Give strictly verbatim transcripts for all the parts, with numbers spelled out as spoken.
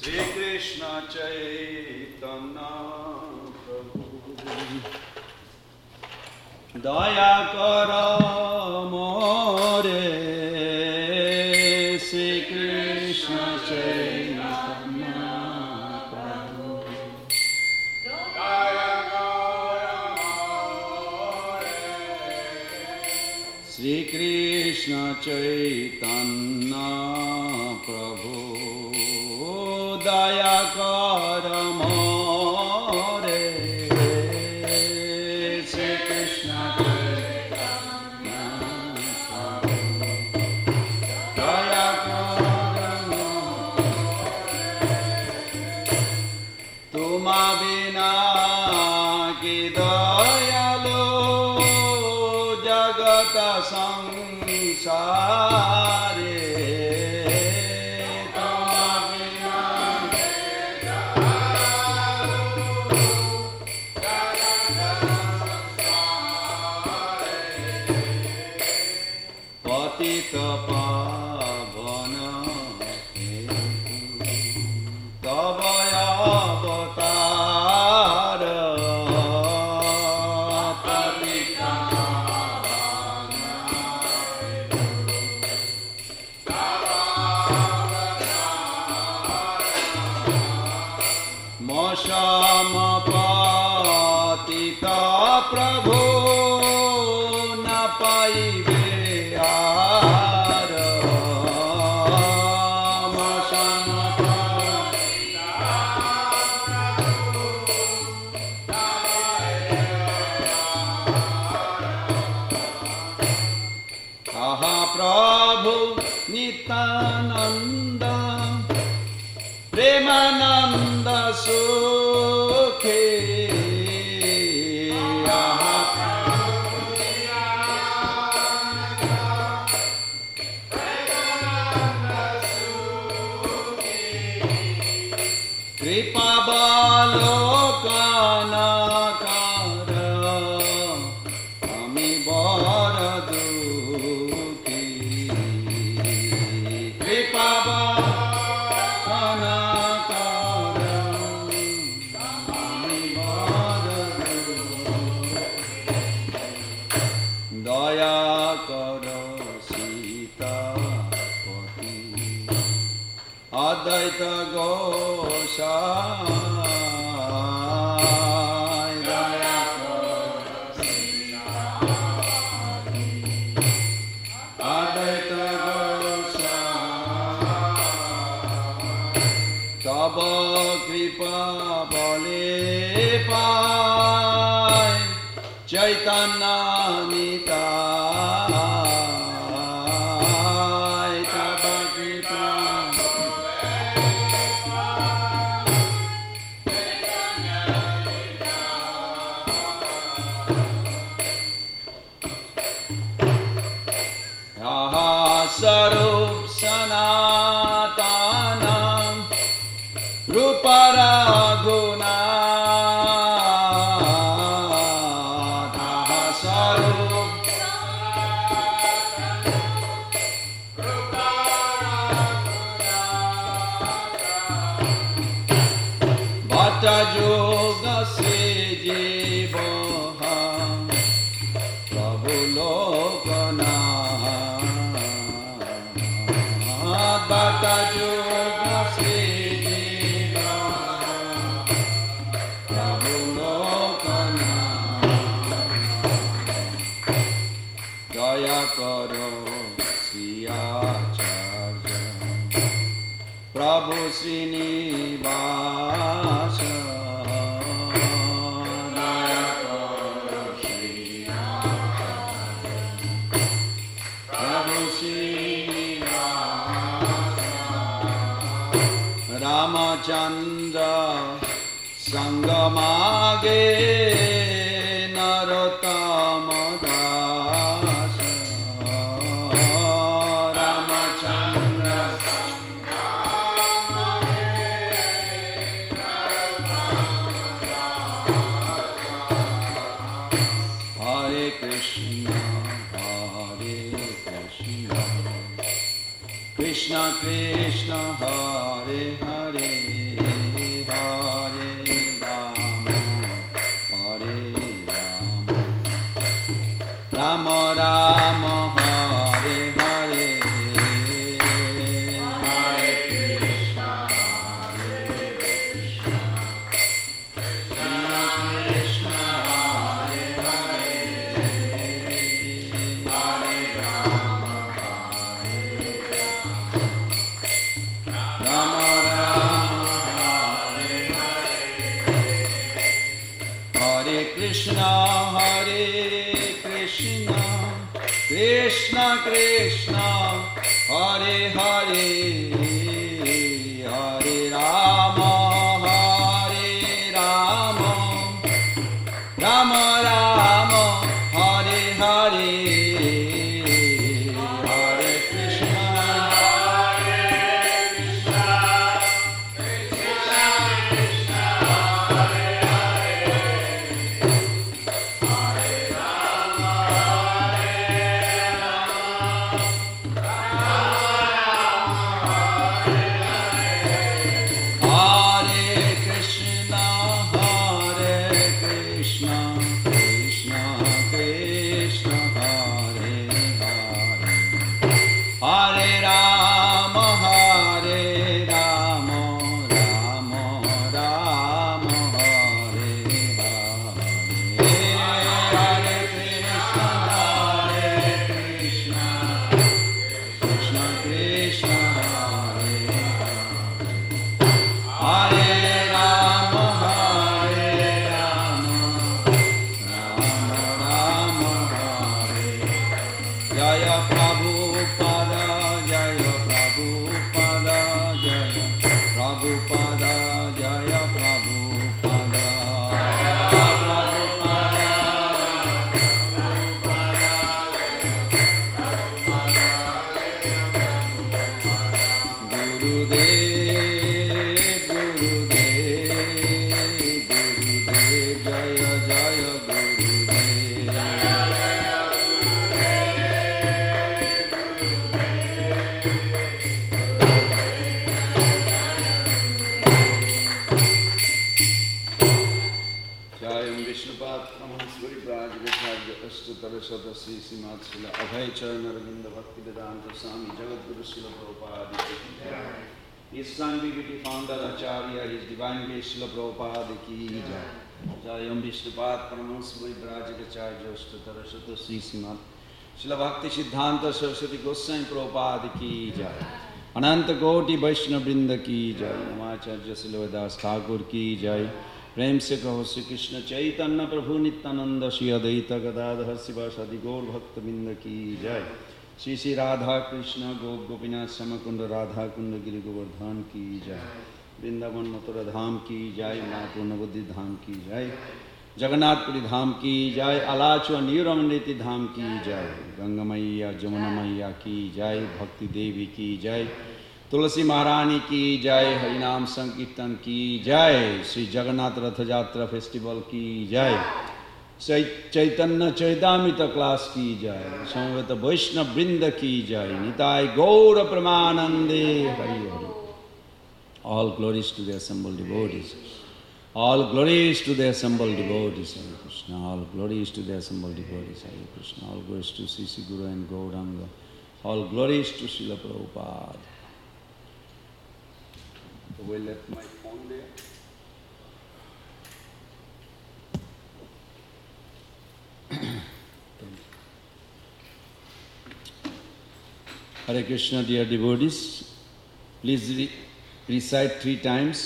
Shri Krishna Chaitanya Prabhu Daya Kara More Shri Krishna Chaitanya Prabhu Daya Kara More Shri Krishna Chaitanya Prabhu Daya Kara More Shri Krishna Chaitanya Prabhu Daya Kara More Tuma bina ki dayalo jagata sansare Patita pavana tavaya avatara patita pavana Moshama patita prabhu na paive Prabhu Nitananda Premananda Sukhe Aha Prabhu Nitananda Premananda Sukhe Kripa Balokana Kara Ami Baradu Daya Kara Sita Pati Advaita Gosai Daya Kara Sita Pati Advaita Gosai Taba Kripa Bale Pai Chaitanya Nitai Taba Kripa Yaha Sarup Sanatanam Rupa Raghuna Yoga se jivaha Prabhu lokana Bhakta yoga se jivaha Prabhu lokana Daya karo siyacharya Prabhu Srinivasa Ramachandra Sangamage Narottama Dasa Ramachandra Sangamage Narottama Dasa Hare Krishna Hare Krishna Krishna Krishna Hare Hare Hare Rama Hare Rama Rama Rama Hare Hare Hare Krishna Hare Krishna Krishna Krishna Hare Hare Hare Rama Rama Rama Hare Krishna Hare Krishna Krishna Krishna Hare Hare Hare Rama Hare Rama Rama Rama Hare Hare Hare Krishna Abhay Charan Arvinda Bhakti Vedanta Swami Jagadguru Srila Prabhupada Ki Jai. His son Bhagavati founder Acharya, His Divine Grace Srila Prabhupada Ki Jai. Jayam Vishnupad Paramahansa Vaidrajikacharya Ashtotara Shata Sri Srimad Srila Bhakti Siddhanta Saraswati Goswami Prabhupada Ki Jai. Ananta Koti Vaishnava Vrinda Ki Jai. Namacharya Srila Vedas Thakur Ki Jai. प्रेम से कहो श्री कृष्ण चैतन्य प्रभु नित्यानंद श्री अद्वैत गदाधर शिवासादि गौर भक्त बिंद की जय। श्री श्री राधा कृष्ण गोप गोपीनाथ श्यामकुंड राधा कुंड गिरि गोवर्धन की जय। वृंदावन मथुरा धाम की जय। नागपुर नवद्वीप धाम की जय। जगन्नाथपुरी धाम की जय। अलाचुआ नीरमृति धाम की जय। गंगा मैया जमुना मैया की जय। भक्ति देवी की जय। तुलसी महारानी की जय। हरिनाम संकीर्तन की जय। श्री जगन्नाथ रथ यात्रा फेस्टिवल की जय। चैतन्य चैतामृत क्लास की जय। समवेत वैष्णव वृंद की जय। निताय गौर प्रेमानंदे Hari Hari. All glories to the assembled devotees. All glories to the assembled devotees. Hare Krishna. All glories to the assembled devotees. Hare Krishna. All glories to Sri Sri Guru and Gauranga. All glories to Srila Prabhupada. So we left my phone there. Hare Krishna, dear devotees, please re recite three times.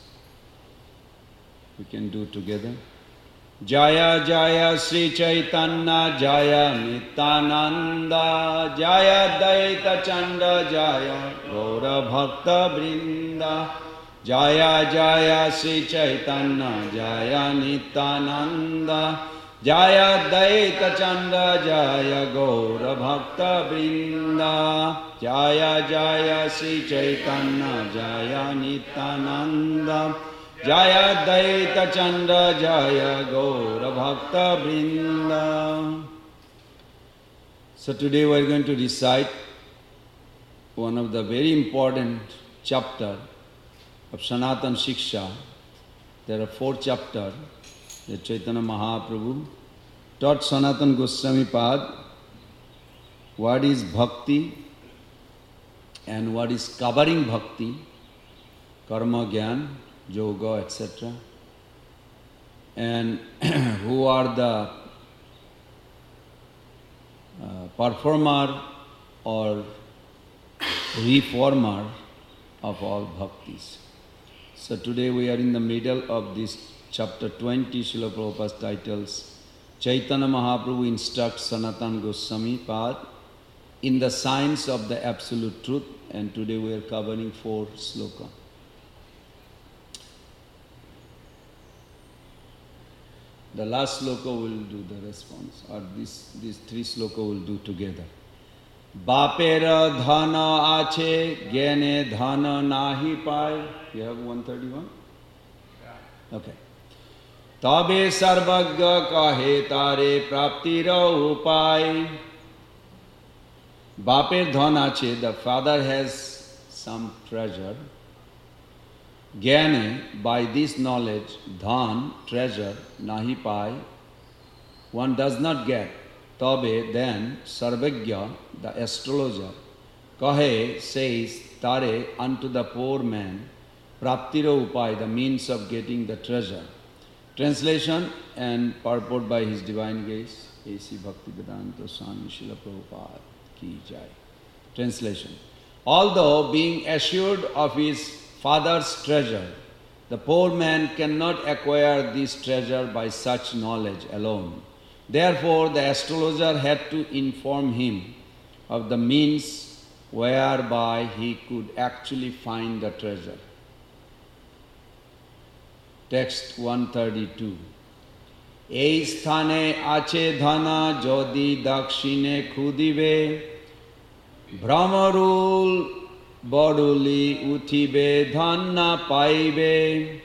We can do together. Jaya Jaya Sri Chaitanya Jaya Nityananda Jaya Daita Chanda Jaya Gaura Bhakta Vrinda Jaya Jaya Sri Chaitanya Jaya Nityananda Jaya Daita Chanda Jaya Gaura Bhakta Vrinda Jaya Jaya Sri Chaitanya Jaya Nityananda Jaya Daita Chanda Jaya Gaura Bhakta Vrinda. So today we are going to recite one of the very important chapter of Sanatan Shiksha. There are four chapters that Chaitanya Mahaprabhu taught Sanatan Goswami Pad what is bhakti and what is covering bhakti, karma, gyan, yoga, et cetera. And who are the uh, performer or reformer of all bhaktis. So today we are in the middle of this chapter twenty, Srila Prabhupada's titles. Chaitanya Mahaprabhu instructs Sanatan Goswami Pad in the science of the absolute truth, and today we are covering four sloka. The last sloka will do the response, or this, these three sloka will do together. Bapera dhana ache, gyane dhana nahi pai. You have one thirty-one? Yeah. Okay. Tabe sarvagya kahe tare praptira upai. Baper dhana ache, the father has some treasure. Gyane, by this knowledge, dhan, treasure, nahi pai, one does not get. Tabe, then, Sarvagya, the astrologer, kahe, says, tare, unto the poor man, praptira upai, the means of getting the treasure. Translation and purport by His Divine Grace, A C Bhaktivedanta Swami Srila Prabhupada ki jai. Translation. Although being assured of his father's treasure, the poor man cannot acquire this treasure by such knowledge alone. Therefore, the astrologer had to inform him of the means whereby he could actually find the treasure. Text one thirty-two. Ei sthane ache dhana jodi dakshine khudive brahmarul boduli utibe dhanna paibe.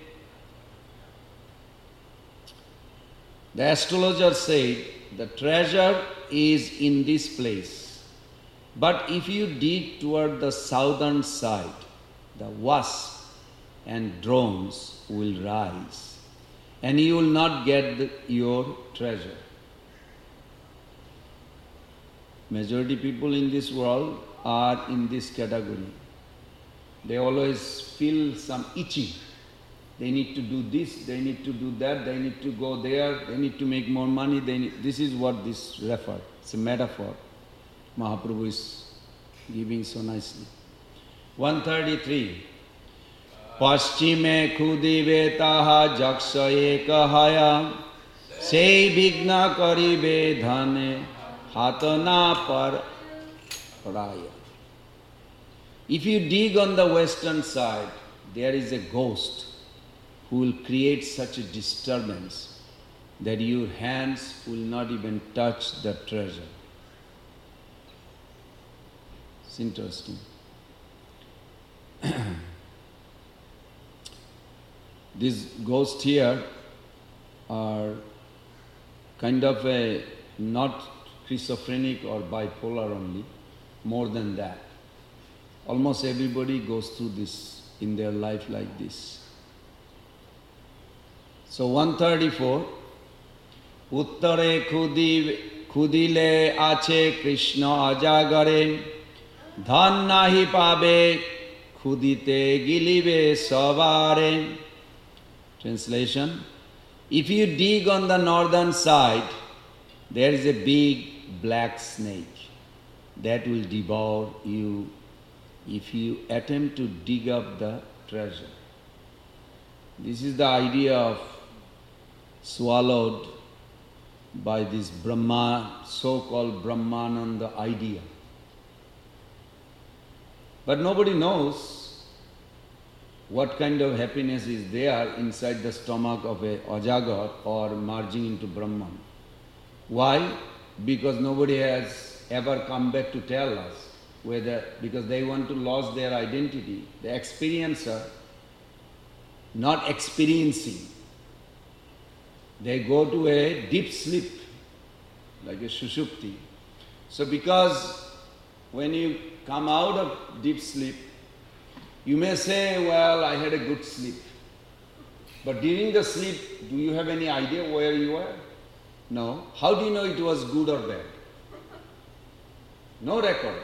The astrologer said, the treasure is in this place. But if you dig toward the southern side, the wasps and drones will rise, and you will not get the, your treasure. Majority people in this world are in this category. They always feel some itching. They need to do this, they need to do that, they need to go there, they need to make more money. They need, this is what this refers. It's a metaphor. Mahaprabhu is giving so nicely. one thirty-three. Paschime khudive taha jakshaye kahaya sei vigna karibe dhane hatana par raya. If you dig on the western side, there is a ghost who will create such a disturbance that your hands will not even touch the treasure. It's interesting. These ghosts here are kind of a not schizophrenic or bipolar only, more than that. Almost everybody goes through this in their life like this. So one thirty-four, Uttare khudile ache Krishna ajagare dhan nahi pabe khudite gilibe savare. Translation. If you dig on the northern side, there is a big black snake that will devour you if you attempt to dig up the treasure. This is the idea of swallowed by this Brahma, so-called Brahmananda idea. But nobody knows what kind of happiness is there inside the stomach of a Ajagar or merging into Brahman. Why? Because nobody has ever come back to tell us whether, because they want to lose their identity. The experiencer, not experiencing. They go to a deep sleep, like a sushupti. So because when you come out of deep sleep, you may say, well, I had a good sleep. But during the sleep, do you have any idea where you were? No. How do you know it was good or bad? No record.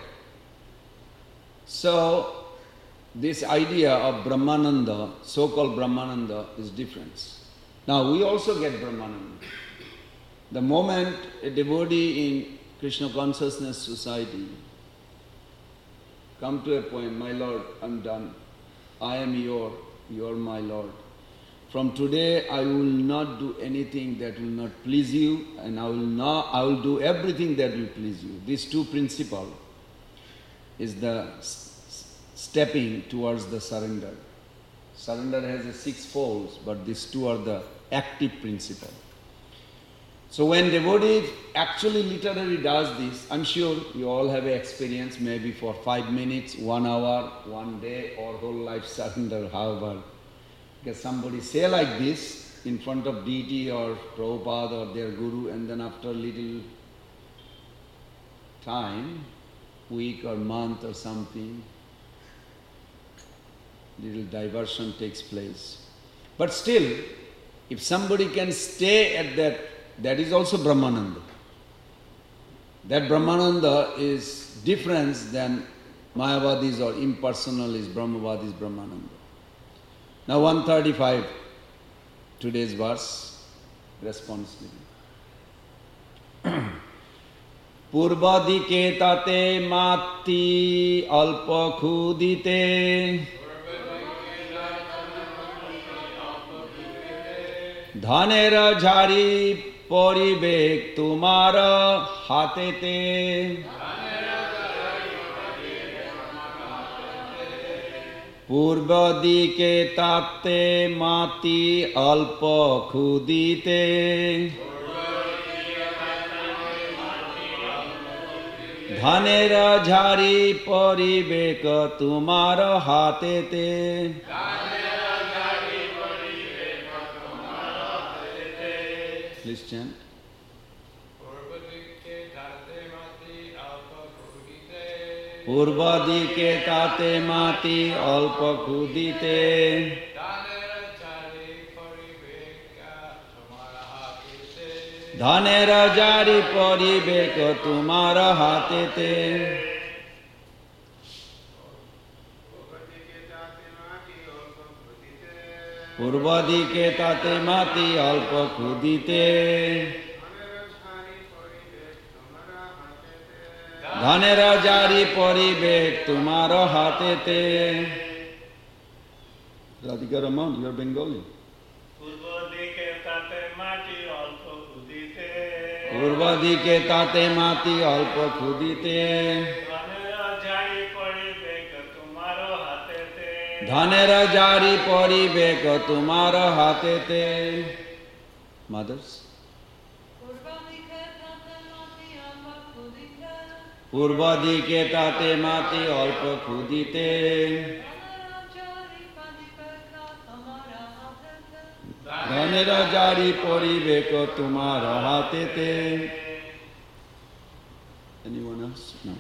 So, this idea of Brahmananda, so-called Brahmananda, is different. Now, we also get Brahmananda. The moment a devotee in Krishna Consciousness Society come to a point, my Lord, I'm done. I am your, you are my Lord. From today, I will not do anything that will not please you, and I will not, I will do everything that will please you. These two principles is the s- stepping towards the surrender. Surrender has a six folds, but these two are the active principle. So when devotee actually literally does this, I'm sure you all have an experience, maybe for five minutes, one hour, one day, or whole life surrender, however. Because somebody say like this in front of deity or Prabhupada or their guru, and then after a little time, week or month or something, little diversion takes place. But still, if somebody can stay at that, that is also Brahmananda. That Brahmananda is different than Mayavadis or impersonalist Brahmavadis Brahmananda. Now one thirty-five, today's verse, responsibly. Purvadike tate mati alpa khudite Dhanera jhari poribek tumara hatete Purvadike tate mati alpa khudite Dhanera jhari poribek tumara hatete Please chant. Purvadike tate mati alpa khudite Dhanera jari poribek tumara hatete Purvadike tate mati alpa khudite Dhanera jari poribek tumara hatete Radhika Raman, you are Bengali. Purvadike tate mati alpa khudite Purvadike tate mati alpa khudite Dhanera jari poribek tumara hatete Dhanera jari poribek tumara hatete Mothers. Purvadike tate mati alpa khudite Dhanera jari poribek tumara hatete Anyone else? No.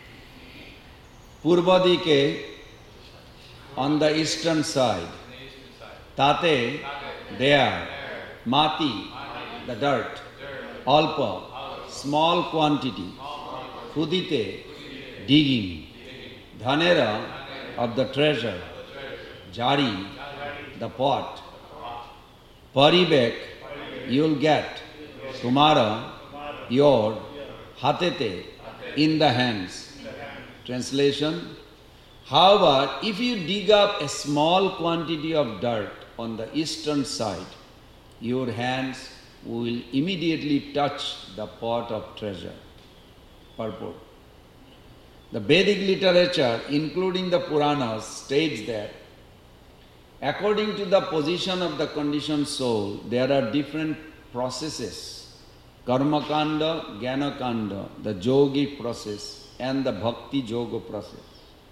Purvadike on the eastern side. Tate, there. Mati, the dirt. Alpa, small quantity. Khudite, digging. Dhanera, of the treasure. Jari, the pot. Paribek, you'll get. Tumara, your. Hatete, in the hands. Translation. However, if you dig up a small quantity of dirt on the eastern side, your hands will immediately touch the pot of treasure. Purport. The Vedic literature, including the Puranas, states that according to the position of the conditioned soul, there are different processes. Karma kanda, Jnana kanda, the yogic process, and the bhakti yoga process.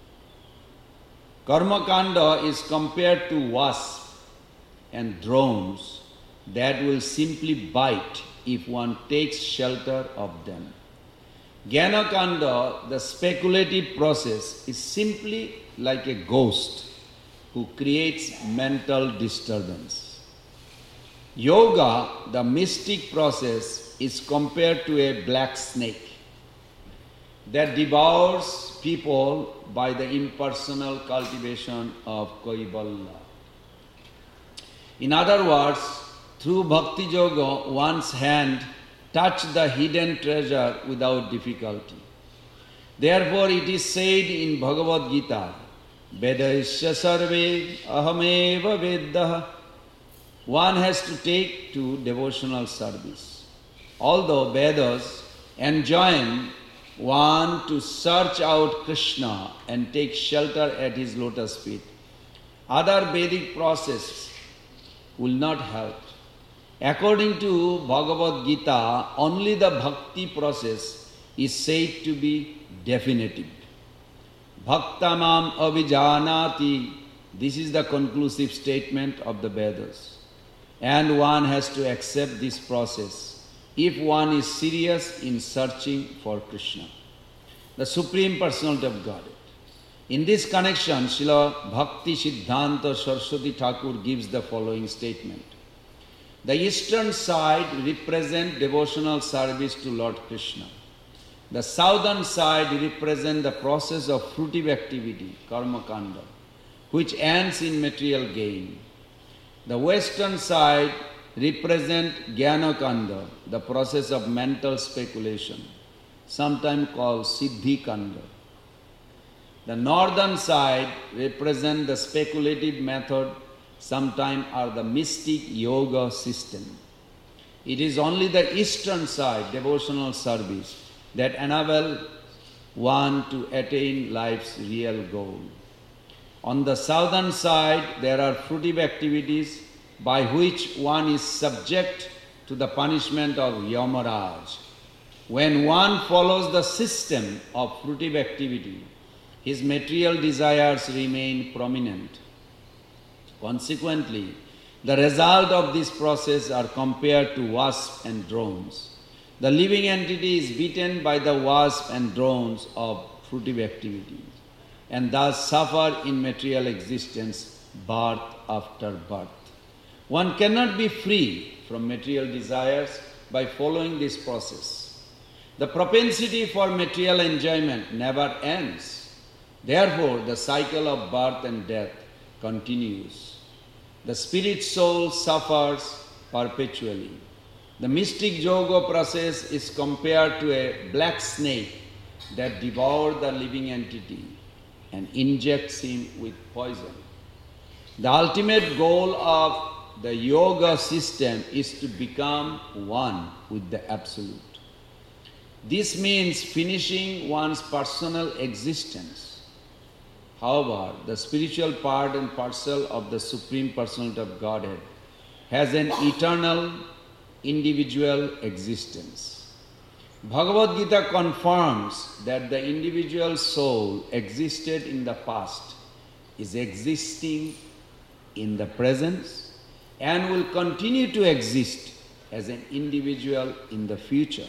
Karma kanda is compared to wasps and drones that will simply bite if one takes shelter of them. Jnanakanda, the speculative process, is simply like a ghost who creates mental disturbance. Yoga, the mystic process, is compared to a black snake that devours people by the impersonal cultivation of Kaivalya. In other words, through Bhakti Yoga, one's hand touches the hidden treasure without difficulty. Therefore, it is said in Bhagavad Gita, Vedaisya sarve ahameva veddah. One has to take to devotional service. Although Vedas enjoin one to search out Krishna and take shelter at his lotus feet, other Vedic processes will not help. According to Bhagavad Gita, only the bhakti process is said to be definitive. Bhaktamam avijanati, this is the conclusive statement of the Vedas. And one has to accept this process if one is serious in searching for Krishna, the Supreme Personality of Godhead. In this connection, Srila Bhakti Siddhanta Saraswati Thakur gives the following statement. The eastern side represents devotional service to Lord Krishna. The southern side represents the process of fruitive activity, karma kanda, which ends in material gain. The western side represents jnana kanda, the process of mental speculation, sometimes called siddhi kanda. The northern side represents the speculative method, sometimes are the mystic yoga system. It is only the eastern side, devotional service, that enable one to attain life's real goal. On the southern side, there are fruitive activities by which one is subject to the punishment of Yamaraj. When one follows the system of fruitive activity, his material desires remain prominent. Consequently, the result of this process are compared to wasps and drones. The living entity is beaten by the wasps and drones of fruitive activities and thus suffer in material existence birth after birth. One cannot be free from material desires by following this process. The propensity for material enjoyment never ends. Therefore, the cycle of birth and death continues. The spirit soul suffers perpetually. The mystic yoga process is compared to a black snake that devours the living entity and injects him with poison. The ultimate goal of the yoga system is to become one with the Absolute. This means finishing one's personal existence. However, the spiritual part and parcel of the Supreme Personality of Godhead has an eternal, individual existence. Bhagavad Gita confirms that the individual soul existed in the past, is existing in the present, and will continue to exist as an individual in the future.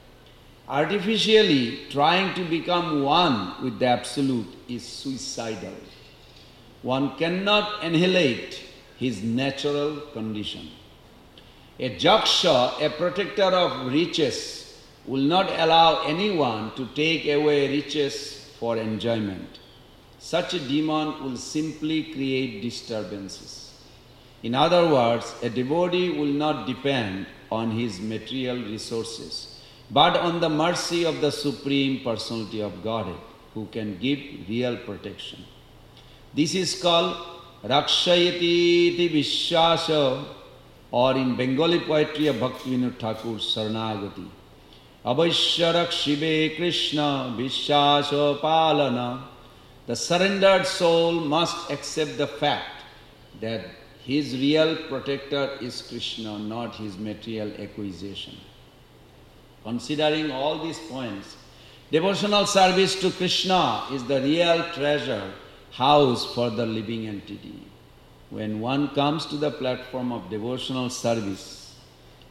Artificially trying to become one with the Absolute is suicidal. One cannot annihilate his natural condition. A Jaksha, a protector of riches, will not allow anyone to take away riches for enjoyment. Such a demon will simply create disturbances. In other words, a devotee will not depend on his material resources, but on the mercy of the Supreme Personality of Godhead, who can give real protection. This is called Rakshayati iti Vishwasa, or in Bengali poetry of Bhaktivinoda Thakur, Saranagati. Abhaisya Rakshibe Krishna Vishwasa Palana. The surrendered soul must accept the fact that his real protector is Krishna, not his material acquisition. Considering all these points, devotional service to Krishna is the real treasure house for the living entity. When one comes to the platform of devotional service,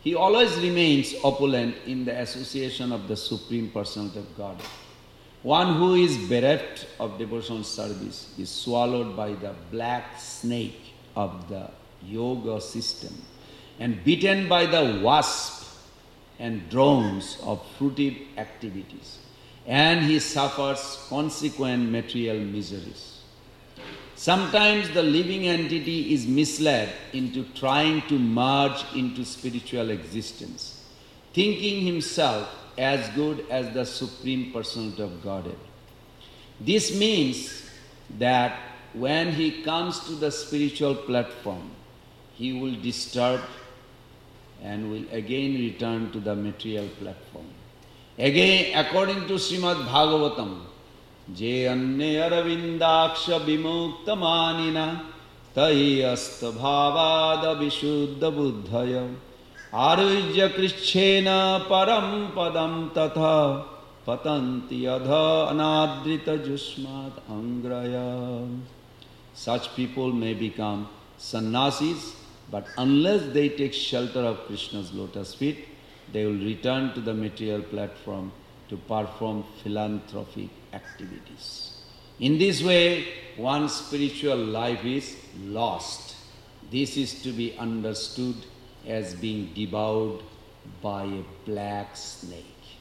he always remains opulent in the association of the Supreme Personality of God. One who is bereft of devotional service is swallowed by the black snake of the yoga system and bitten by the wasp and drones of fruitive activities, and he suffers consequent material miseries. Sometimes the living entity is misled into trying to merge into spiritual existence, thinking himself as good as the Supreme Personality of Godhead. This means that when he comes to the spiritual platform, he will disturb and will again return to the material platform. Again, according to Srimad Bhagavatam, Je anne aravindaksha vimukta manina tayasta bhavada vishuddha buddhaya arujya krishchena param padam tatha patanti adha anadrita jusmat angraya. Such people may become sannyasis, but unless they take shelter of Krishna's lotus feet, they will return to the material platform to perform philanthropic activities. In this way, one's spiritual life is lost. This is to be understood as being devoured by a black snake.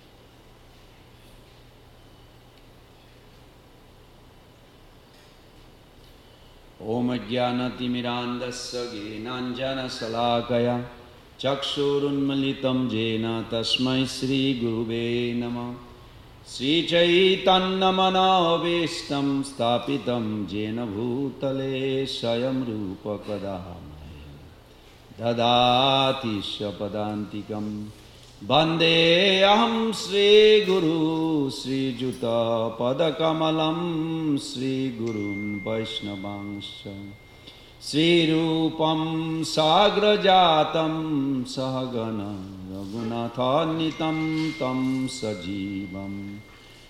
Om Ajnanatimirandasya Gnananjana Salakaya Chakshurunmalitam Jena Tasmai Sri Guruve Namah Sri Chaitanya Manavishtam Stapitam Jena Bhutale Swayam Rupa Kadamaya Dadati Shapadantikam Bande Aham Sri Guru Sri Juta Padakamalam Sri Gurun Vaishnavangsha Sri Rupam Sagrajatam Sahagana Raghunatanitam Tam Sajivam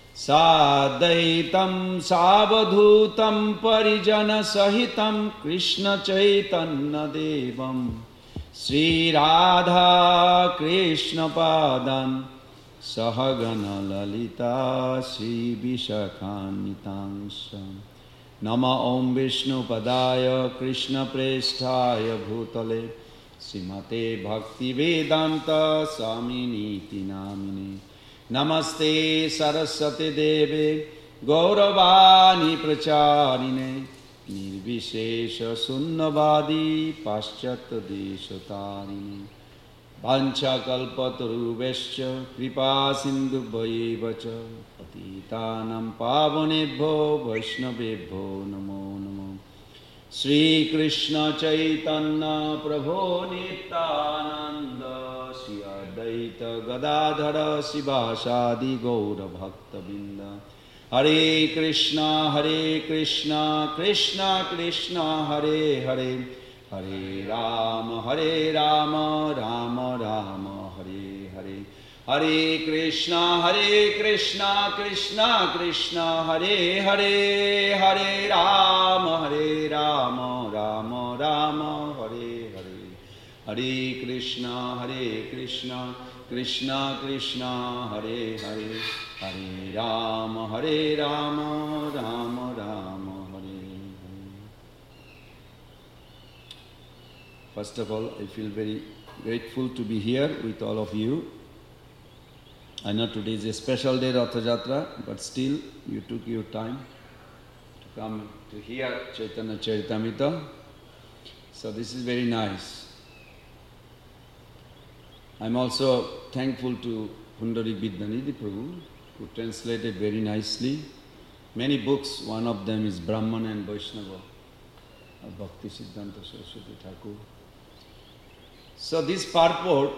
Sadaitam Savadhutam Parijana Sahitam Krishna Chaitanya Devam Sri Radha Krishna Padam Sahagana Lalita Sri Vishakhanitangsam Nama Om Vishnu Padaya Krishna Presthaya Bhutale Srimate Bhakti Vedanta Swamini Namine Namaste Saraswati Deve Gauravani Pracharine Nirvishesha Sunnavadi Paschata Deshatarine Vancha Kalpatarubhescha Kripa Sindhu Bhaivacha Patitanam Pavanebho Vaishnavebho Namo Namo Sri Krishna Chaitanya Prabhu Nityananda Sri Advaita Gadadhara Sivasadi Gaura Bhakta Binda Hare Krishna Hare Krishna Krishna Krishna Hare Hare Hare Rama Hare Rama Rama Rama Hare Hare Hare Krishna Hare Krishna Krishna Krishna Hare Hare Hare Rama Hare Rama Rama Rama Hare Hare Hare Krishna Hare Krishna Krishna Krishna Hare Hare Hare Rama Hare Rama Rama Rama Hare Hare. First of all, I feel very grateful to be here with all of you. I know today is a special day, Ratha Jatra, but still you took your time to come to hear Chaitanya Charitamrita. So this is very nice. I'm also thankful to Pundarik Vidyanidhi Prabhu, who translated very nicely many books. One of them is Brahman and Vaishnava of Bhakti Siddhanta Saraswati Thakur. So this purport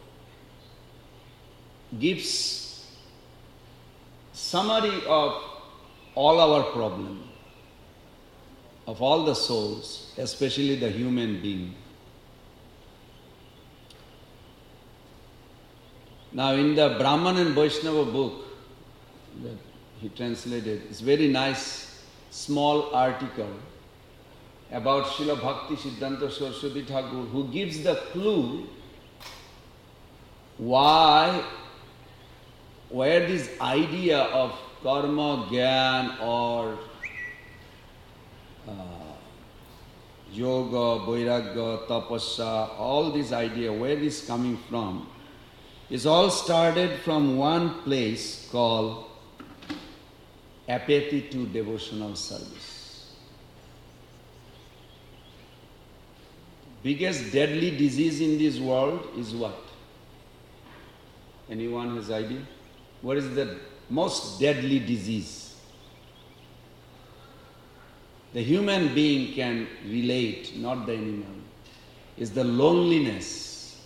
gives summary of all our problem, of all the souls, especially the human being. Now in the Brahman and Vaishnava book that he translated, it's very nice small article about Srila Bhakti Siddhanta Saraswati Thakur, who gives the clue why, where this idea of karma, gyan or uh, yoga, vairagya, tapasya, all this idea, where it is coming from, is all started from one place called apathy to devotional service. Biggest deadly disease in this world is what? Anyone has idea? What is the most deadly disease? The human being can relate, not the animal. Is the loneliness.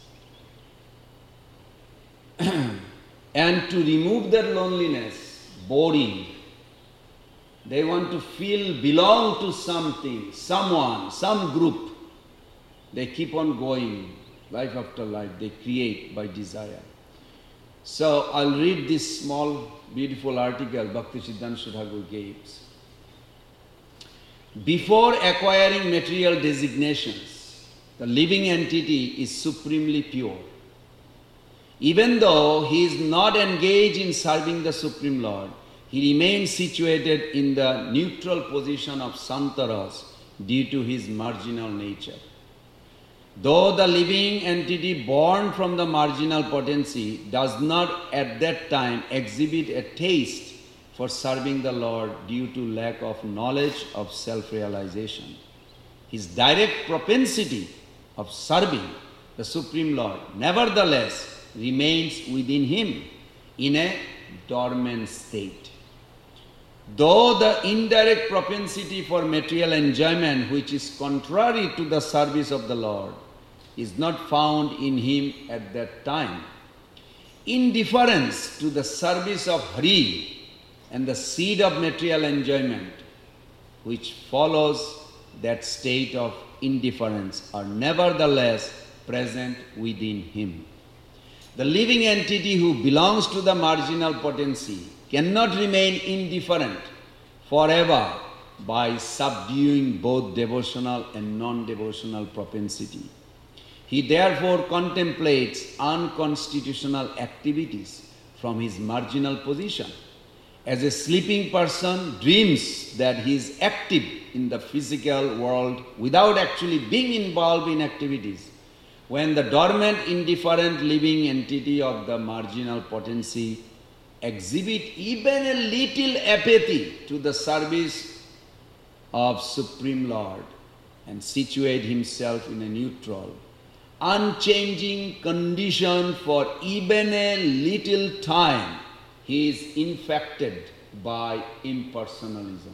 And to remove that loneliness, boring, they want to feel belong to something, someone, some group. They keep on going, life after life, they create by desire. So I'll read this small, beautiful article Bhaktisiddhanta Thakur gives. Before acquiring material designations, the living entity is supremely pure. Even though he is not engaged in serving the Supreme Lord, he remains situated in the neutral position of Santaras due to his marginal nature. Though the living entity born from the marginal potency does not at that time exhibit a taste for serving the Lord due to lack of knowledge of self-realization, his direct propensity of serving the Supreme Lord nevertheless remains within him in a dormant state. Though the indirect propensity for material enjoyment, which is contrary to the service of the Lord, is not found in him at that time, indifference to the service of Hari and the seed of material enjoyment, which follows that state of indifference, are nevertheless present within him. The living entity who belongs to the marginal potency cannot remain indifferent forever by subduing both devotional and non-devotional propensity. He therefore contemplates unconstitutional activities from his marginal position. As a sleeping person dreams that he is active in the physical world without actually being involved in activities, when the dormant, indifferent living entity of the marginal potency exhibit even a little apathy to the service of Supreme Lord and situate himself in a neutral, unchanging condition for even a little time, he is infected by impersonalism.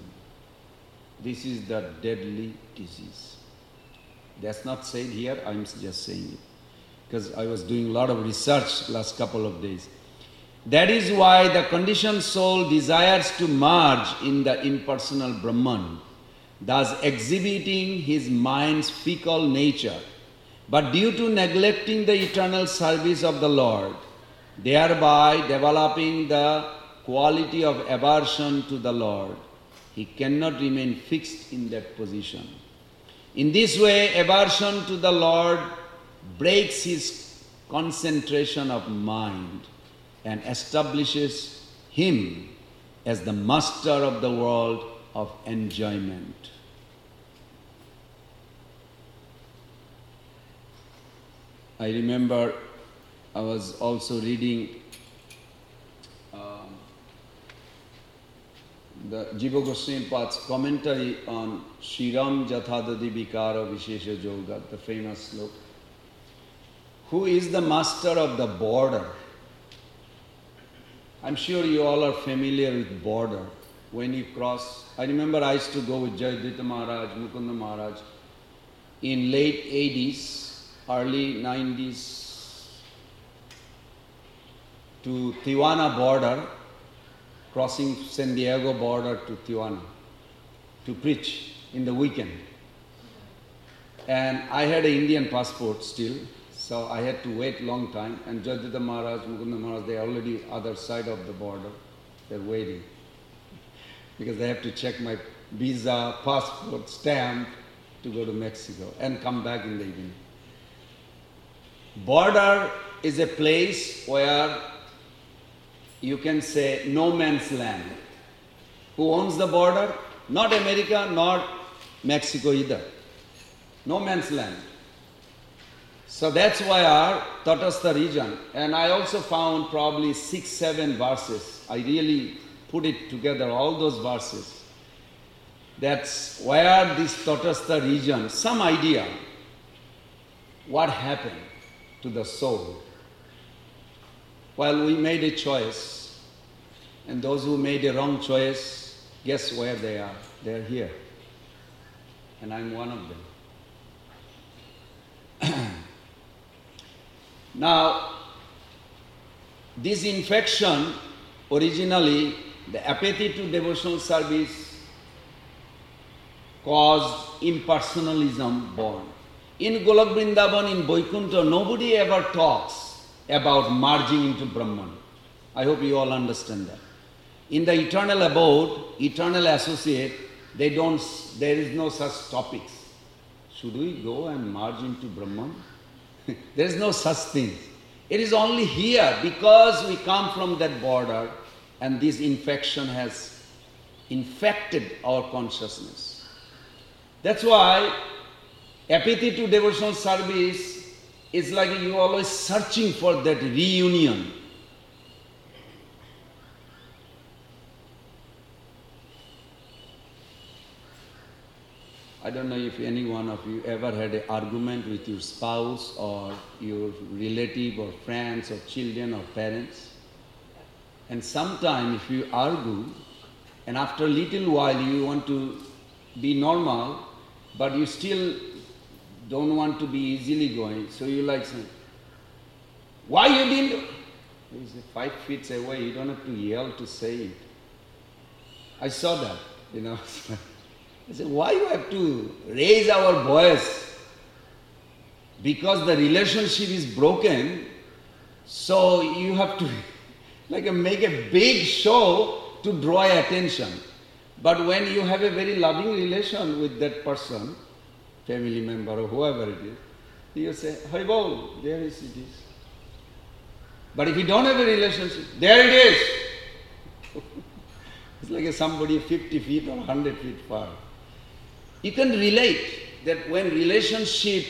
This is the deadly disease. That's not said here, I'm just saying it. Because I was doing a lot of research last couple of days. That is why the conditioned soul desires to merge in the impersonal Brahman, thus exhibiting his mind's fickle nature. But due to neglecting the eternal service of the Lord, thereby developing the quality of aversion to the Lord, he cannot remain fixed in that position. In this way, aversion to the Lord breaks his concentration of mind and establishes him as the master of the world of enjoyment. I remember I was also reading um, the Jiva Goswami Pad's commentary on Shriram Jathadadi Vikara Vishesha Yoga, the famous sloka. Who is the master of the border? I'm sure you all are familiar with border. When you cross, I remember I used to go with Jayadvaita Maharaj, Mukunda Maharaj in late eighties, early nineties to Tijuana border, crossing San Diego border to Tijuana to preach in the weekend. And I had an Indian passport still, so I had to wait long time. And Jayadvaita Maharaj, Mukunda Maharaj, they are already other side of the border. They're waiting. Because they have to check my visa, passport, stamp to go to Mexico and come back in the evening. border is a place where you can say no man's land. Who owns the border? Not America, not Mexico either. No man's land. So that's why our Tatastha region, and I also found probably six, seven verses. I really put it together, all those verses. That's where this Tatastha region, some idea what happened to the soul. Well, we made a choice, and those who made a wrong choice, guess where they are? They're here. And I'm one of them. Now, this infection, originally, the apathy to devotional service caused impersonalism born. In Golok Vrindavan, in Vaikuntha, nobody ever talks about merging into Brahman. I hope you all understand that. In the eternal abode, eternal associate, they don't, there is no such topics. Should we go and merge into Brahman? There is no such thing. It is only here because we come from that border and this infection has infected our consciousness. That's why apathy to devotional service is like you are always searching for that reunion. I don't know if any one of you ever had an argument with your spouse or your relative or friends or children or parents. And sometimes if you argue and after a little while you want to be normal, but you still don't want to be easily going, so you like saying, why you didn't? He's five feet away, you don't have to yell to say it. I saw that, you know. I said, why you have to raise our voice? Because the relationship is broken, so you have to like make a big show to draw attention. But when you have a very loving relation with that person, family member or whoever it is, you say, Haribol, there is it is. But if you don't have a relationship, there it is. It's like somebody fifty feet or one hundred feet far. You can relate that when relationship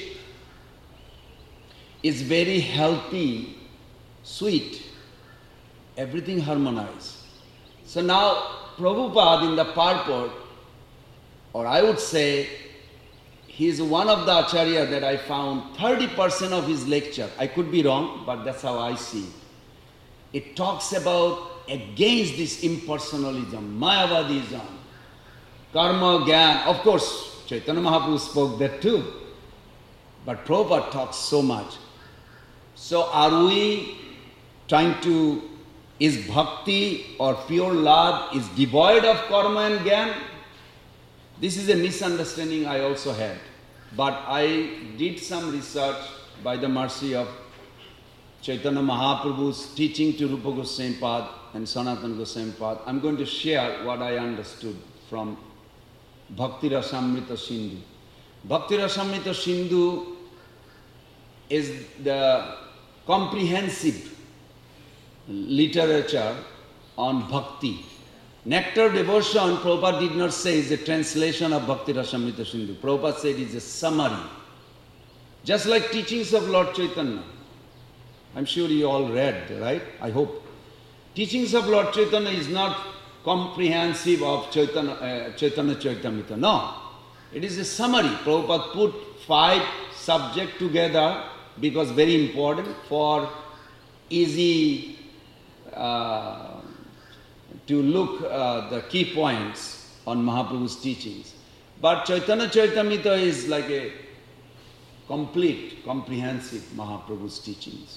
is very healthy, sweet, everything harmonized. So now Prabhupada in the purport, or I would say, he is one of the acharya that I found thirty percent of his lecture, I could be wrong, but that's how I see it. It talks about against this impersonalism, Mayavadism, karma, gyan. Of course, Chaitanya Mahaprabhu spoke that too. But Prabhupada talks so much. So are we trying to, is bhakti or pure love is devoid of karma and gyan? This is a misunderstanding I also had. But I did some research by the mercy of Chaitanya Mahaprabhu's teaching to Rupa Goswami Pad and Sanatana Goswami Pad. I'm going to share what I understood from Bhakti Rasamrita Sindhu. Bhakti Rasamrita Sindhu is the comprehensive literature on bhakti. Nectar Devotion, Prabhupada did not say is a translation of Bhakti Rasamrita Sindhu. Prabhupada said it's a summary. Just like teachings of Lord Chaitanya. I'm sure you all read, right? I hope. Teachings of Lord Chaitanya is not comprehensive of Chaitanya, uh, Chaitanya Charitamrita. No. It is a summary. Prabhupada put five subjects together because very important for easy uh, to look uh, the key points on Mahaprabhu's teachings. But Chaitanya Charitamrita is like a complete, comprehensive Mahaprabhu's teachings.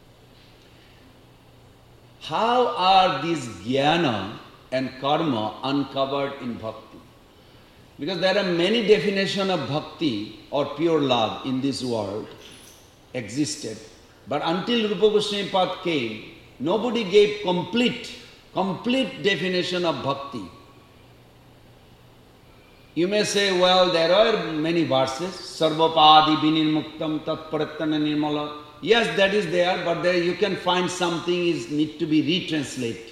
How are these jnana and karma uncovered in bhakti? Because there are many definitions of bhakti or pure love in this world existed. But until Rupa Goswami Pad came, nobody gave complete, complete definition of bhakti. You may say, well, there are many verses. Sarvapadi vinirmuktam tat prattana nirmala yes, that is there, but there you can find something is need to be retranslated.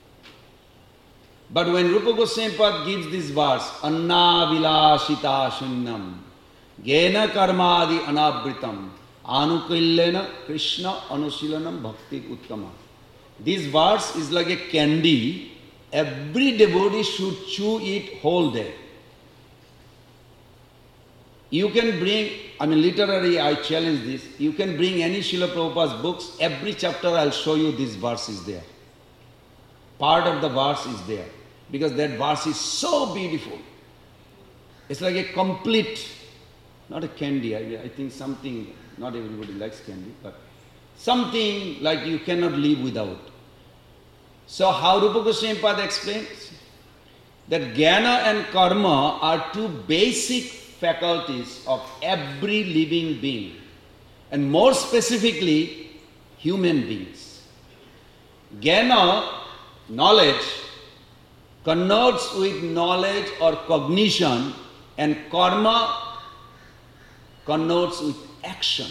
But when Rupa Goswami Pad gives this verse, Anna Vilashita Shunyam, Gena Karmadi Anabritam, Anukullena Krishna Anusilanam Bhakti Uttama. This verse is like a candy. Every devotee should chew it whole day. You can bring, I mean literally I challenge this, you can bring any Srila Prabhupada's books, every chapter I'll show you this verse is there. Part of the verse is there. Because that verse is so beautiful. It's like a complete, not a candy, I, I think something, not everybody likes candy, but something like you cannot live without. So how Rupa Goswami Pada explains? That jnana and karma are two basic faculties of every living being, and more specifically, human beings. Jnana, knowledge, connotes with knowledge or cognition, and karma connotes with action.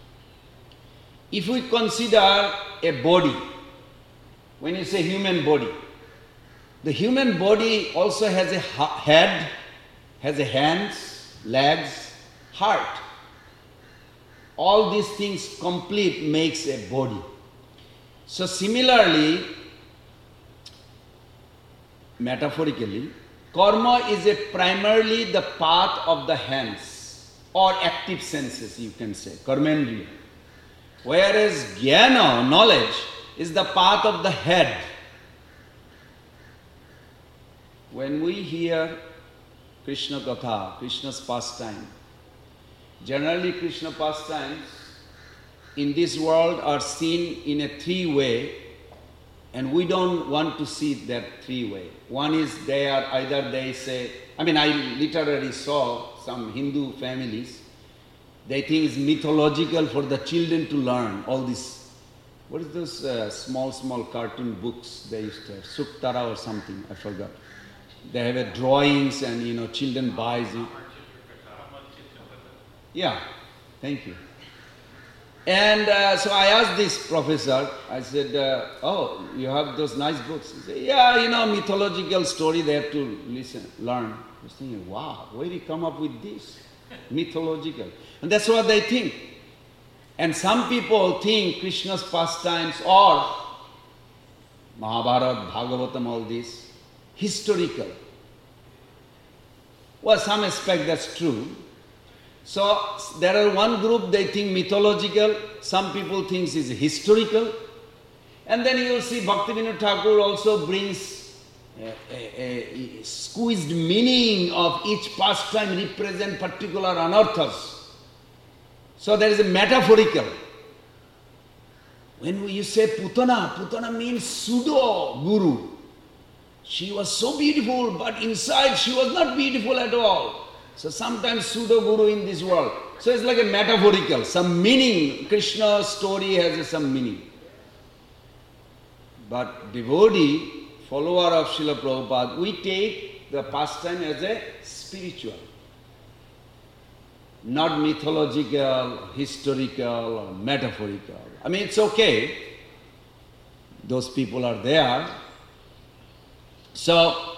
If we consider a body, when you say human body, the human body also has a head, has a hands, legs, heart. All these things complete makes a body. So similarly, metaphorically, karma is a primarily the path of the hands or active senses, you can say, karmendriya. Whereas jnana, knowledge, is the path of the head. When we hear Krishna Katha, Krishna's pastime, generally Krishna pastimes in this world are seen in a three-way, and we don't want to see that three-way. One is they are either they say, I mean I literally saw some Hindu families, they think it's mythological for the children to learn all this. What is those uh, small, small cartoon books they used to have? Suktara or something, I forgot. They have a drawings and, you know, children buys it. Yeah, thank you. And uh, so I asked this professor, I said, uh, oh, you have those nice books? He said, yeah, you know, mythological story, they have to listen, learn. I was thinking, wow, where did he come up with this? Mythological. And that's what they think. And some people think Krishna's pastimes or Mahabharata, Bhagavatam, all this, historical. Well, some aspect that's true. So there are one group they think mythological, some people think is historical. And then you will see Bhaktivinoda Thakur also brings a, a, a squeezed meaning of each pastime represent particular anarthas. So there is a metaphorical. When you say Putana, Putana means pseudo guru. She was so beautiful, but inside she was not beautiful at all. So sometimes pseudo guru in this world. So it's like a metaphorical, some meaning. Krishna's story has some meaning. But devotee, follower of Srila Prabhupada, we take the pastime as a spiritual. Not mythological, historical, or metaphorical. I mean, it's okay. Those people are there. So,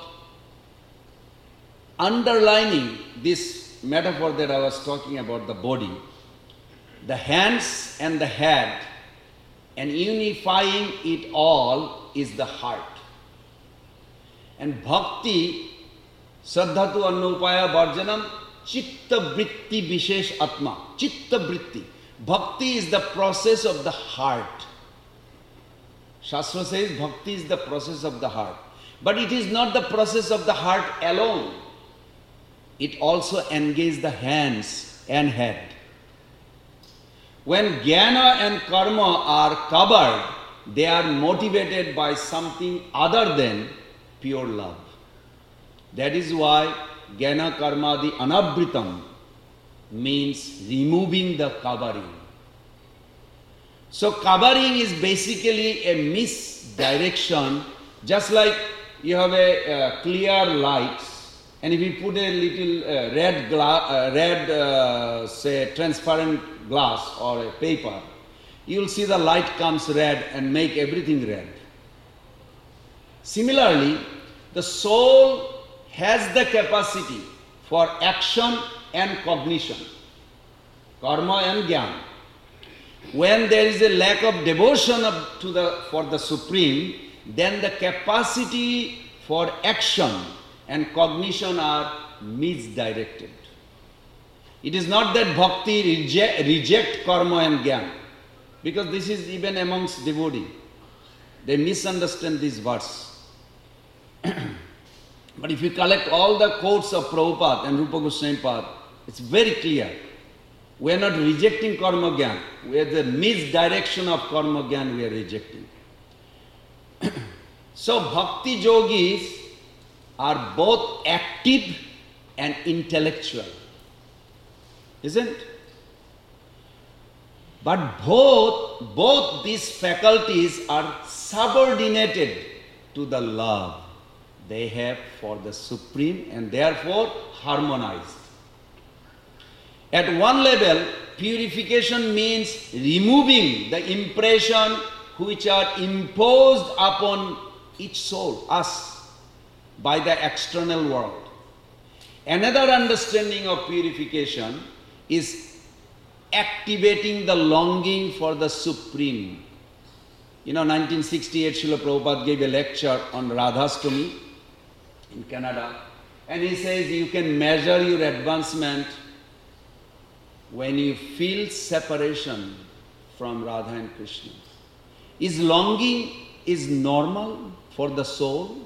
underlining this metaphor that I was talking about, the body, the hands and the head, and unifying it all is the heart. And bhakti, saddhatu annupaya varjanam, chitta vritti vishesh atma. Chitta vritti. Bhakti is the process of the heart. Shastra says bhakti is the process of the heart. But it is not the process of the heart alone. It also engages the hands and head. When jnana and karma are covered, they are motivated by something other than pure love. That is why jnana karmadi anabritam means removing the covering. So covering is basically a misdirection, just like you have a uh, clear light, and if you put a little uh, red, gla- uh, red uh, say transparent glass or a paper, you will see the light comes red and make everything red. Similarly, the soul has the capacity for action and cognition, karma and jnana. When there is a lack of devotion of, to the, for the Supreme, then the capacity for action and cognition are misdirected. It is not that bhakti reject, reject karma and jnana, because this is even amongst devotees. They misunderstand this verse. But if you collect all the quotes of Prabhupada and Rupa Goswami Pad, it's very clear. We are not rejecting karma jnana. We are the misdirection of karma jnana we are rejecting. So bhakti yogis are both active and intellectual, isn't? But both, both these faculties are subordinated to the love they have for the Supreme and therefore harmonized. At one level, purification means removing the impression which are imposed upon each soul, us, by the external world. Another understanding of purification is activating the longing for the Supreme. You know, nineteen sixty-eight, Srila Prabhupada gave a lecture on Radhastami in Canada, and he says you can measure your advancement when you feel separation from Radha and Krishna. Is longing is normal for the soul?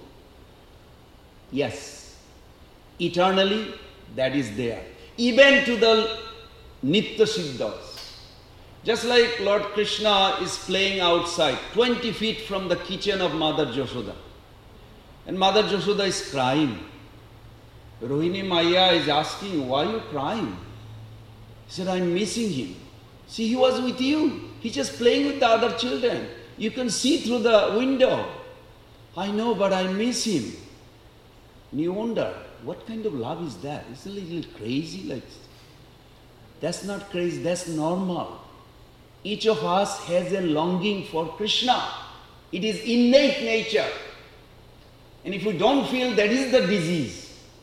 Yes. Eternally, that is there. Even to the Nitya Siddhas. Just like Lord Krishna is playing outside, twenty feet from the kitchen of Mother Yashoda. And Mother Yashoda is crying. Rohini Maya is asking, why are you crying? He said, I'm missing him. See, he was with you. He's just playing with the other children. You can see through the window. I know, but I miss him. And you wonder, what kind of love is that? It's a little crazy. Like, that's not crazy, that's normal. Each of us has a longing for Krishna. It is innate nature. And if you don't feel, that is the disease.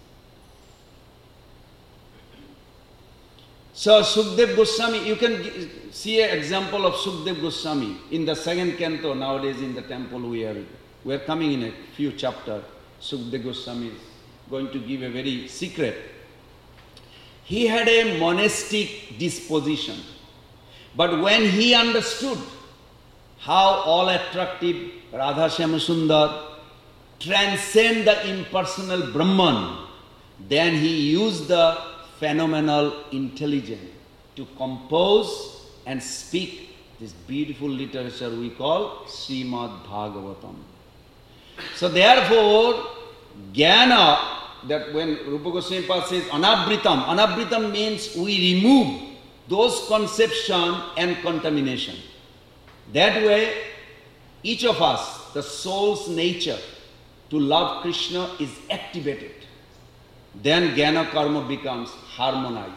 So Sukdev Goswami, you can see an example of Sukdev Goswami in the second canto nowadays in the temple we are. We are coming in a few chapters. Sukdev Goswami is going to give a very secret. He had a monastic disposition. But when he understood how all attractive Radha Shyamasundar transcend the impersonal Brahman, then he used the phenomenal intelligence to compose and speak this beautiful literature we call Srimad Bhagavatam. So therefore, jnana, that when Rupa Goswami Pad says anabritam, anabritam means we remove those conception and contamination. That way, each of us, the soul's nature to love Krishna is activated. Then jnana karma becomes harmonized.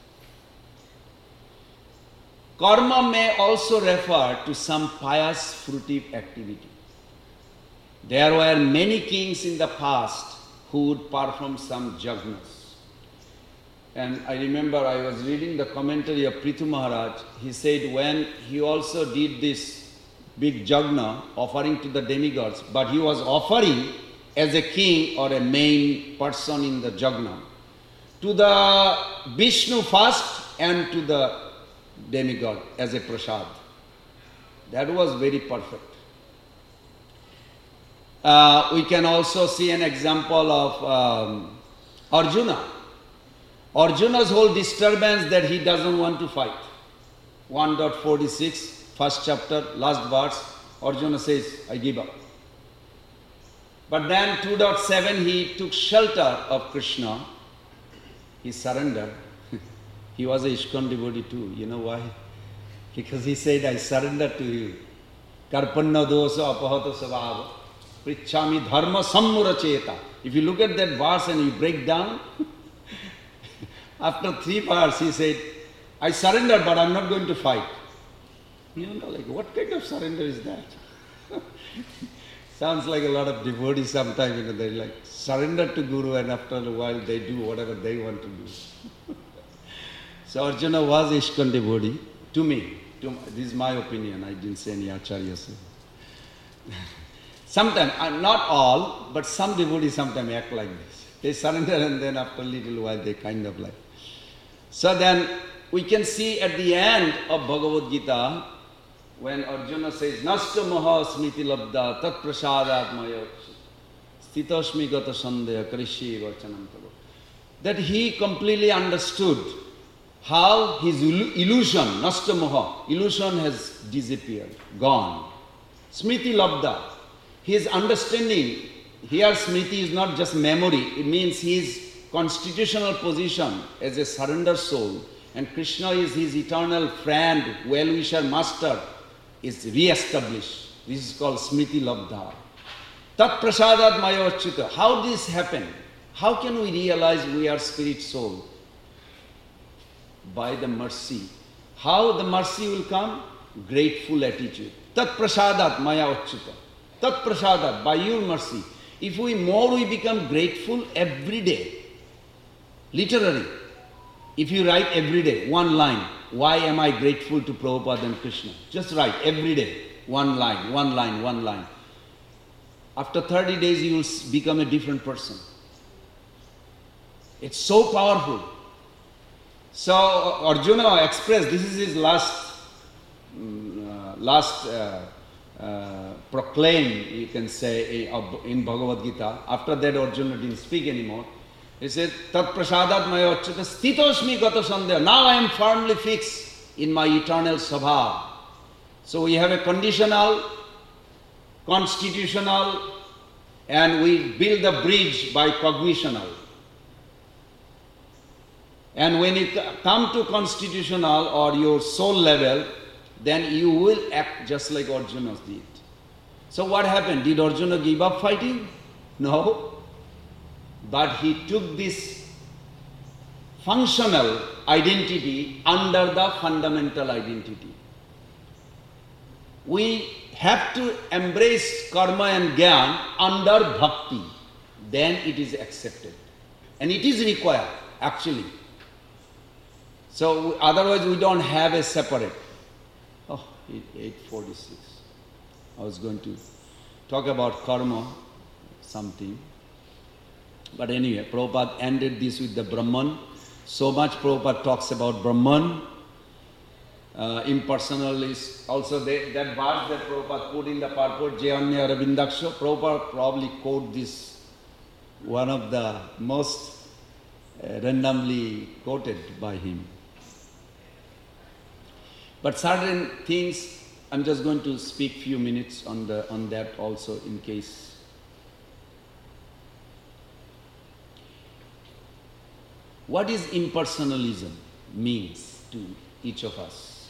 Karma may also refer to some pious fruitive activity. There were many kings in the past who would perform some yajnas. And I remember I was reading the commentary of Prithu Maharaj. He said when he also did this big yajna offering to the demigods, but he was offering as a king or a main person in the yajna to the Vishnu first and to the demigod as a prasad. That was very perfect. Uh, we can also see an example of um, Arjuna. Arjuna's whole disturbance that he doesn't want to fight. one point forty-six, first chapter, last verse, Arjuna says, I give up. But then two point seven, he took shelter of Krishna. He surrendered. He was a ISKCON devotee too. You know why? Because he said, I surrender to you. Karpanna dosa apahata savava. Prichami dharma sammuracheta. If you look at that verse and you break down, after three verses he said, I surrender but I'm not going to fight. You know, like, what kind of surrender is that? Sounds like a lot of devotees sometimes, you know, they like surrender to Guru and after a while they do whatever they want to do. So Arjuna was ISKCON devotee, to me. To, this is my opinion, I didn't say any Acharya. Sometimes, uh, not all, but some devotees sometimes act like this. They surrender and then after a little while they kind of like. So then we can see at the end of Bhagavad Gita, when Arjuna says, Nasta maha smiti labda tat prasadat maya stitashmi gata sandeha karishye vachanam tava. That he completely understood how his illusion, nasta maha, illusion has disappeared, gone. Smriti labda, his understanding, here smriti is not just memory, it means his constitutional position as a surrender soul, and Krishna is his eternal friend, well-wisher, master, is re-established. This is called smriti labdha. Tat prasadat maya achyuta. How this happened? How can we realize we are spirit soul? By the mercy. How the mercy will come? Grateful attitude. Tat prasadat maya achyuta. Tat prasadat, by your mercy. If we more we become grateful every day, literally, if you write every day one line, why am I grateful to Prabhupada and Krishna? Just write every day, one line, one line, one line. After thirty days you will become a different person. It's so powerful. So Arjuna expressed, this is his last, uh, last uh, uh, proclaim, you can say, in Bhagavad Gita. After that Arjuna didn't speak anymore. He said, Tat prasadat maya achyuta stitoshmi gata sandeha. Now I am firmly fixed in my eternal sabha. So we have a conditional, constitutional, and we build a bridge by cognitional. And when you come to constitutional or your soul level, then you will act just like Arjuna did. So what happened? Did Arjuna give up fighting? No. But he took this functional identity under the fundamental identity. We have to embrace karma and jnana under bhakti. Then it is accepted. And it is required, actually. So otherwise we don't have a separate. Oh, eight forty-six. I was going to talk about karma, something. But anyway, Prabhupada ended this with the Brahman. So much Prabhupada talks about Brahman. Uh, impersonalist. Also they, that verse that Prabhupada put in the purport, Jayanya Aravindaksha, Prabhupada probably quote this, one of the most uh, randomly quoted by him. But certain things, I'm just going to speak few minutes on the on that also in case. What is impersonalism means to each of us?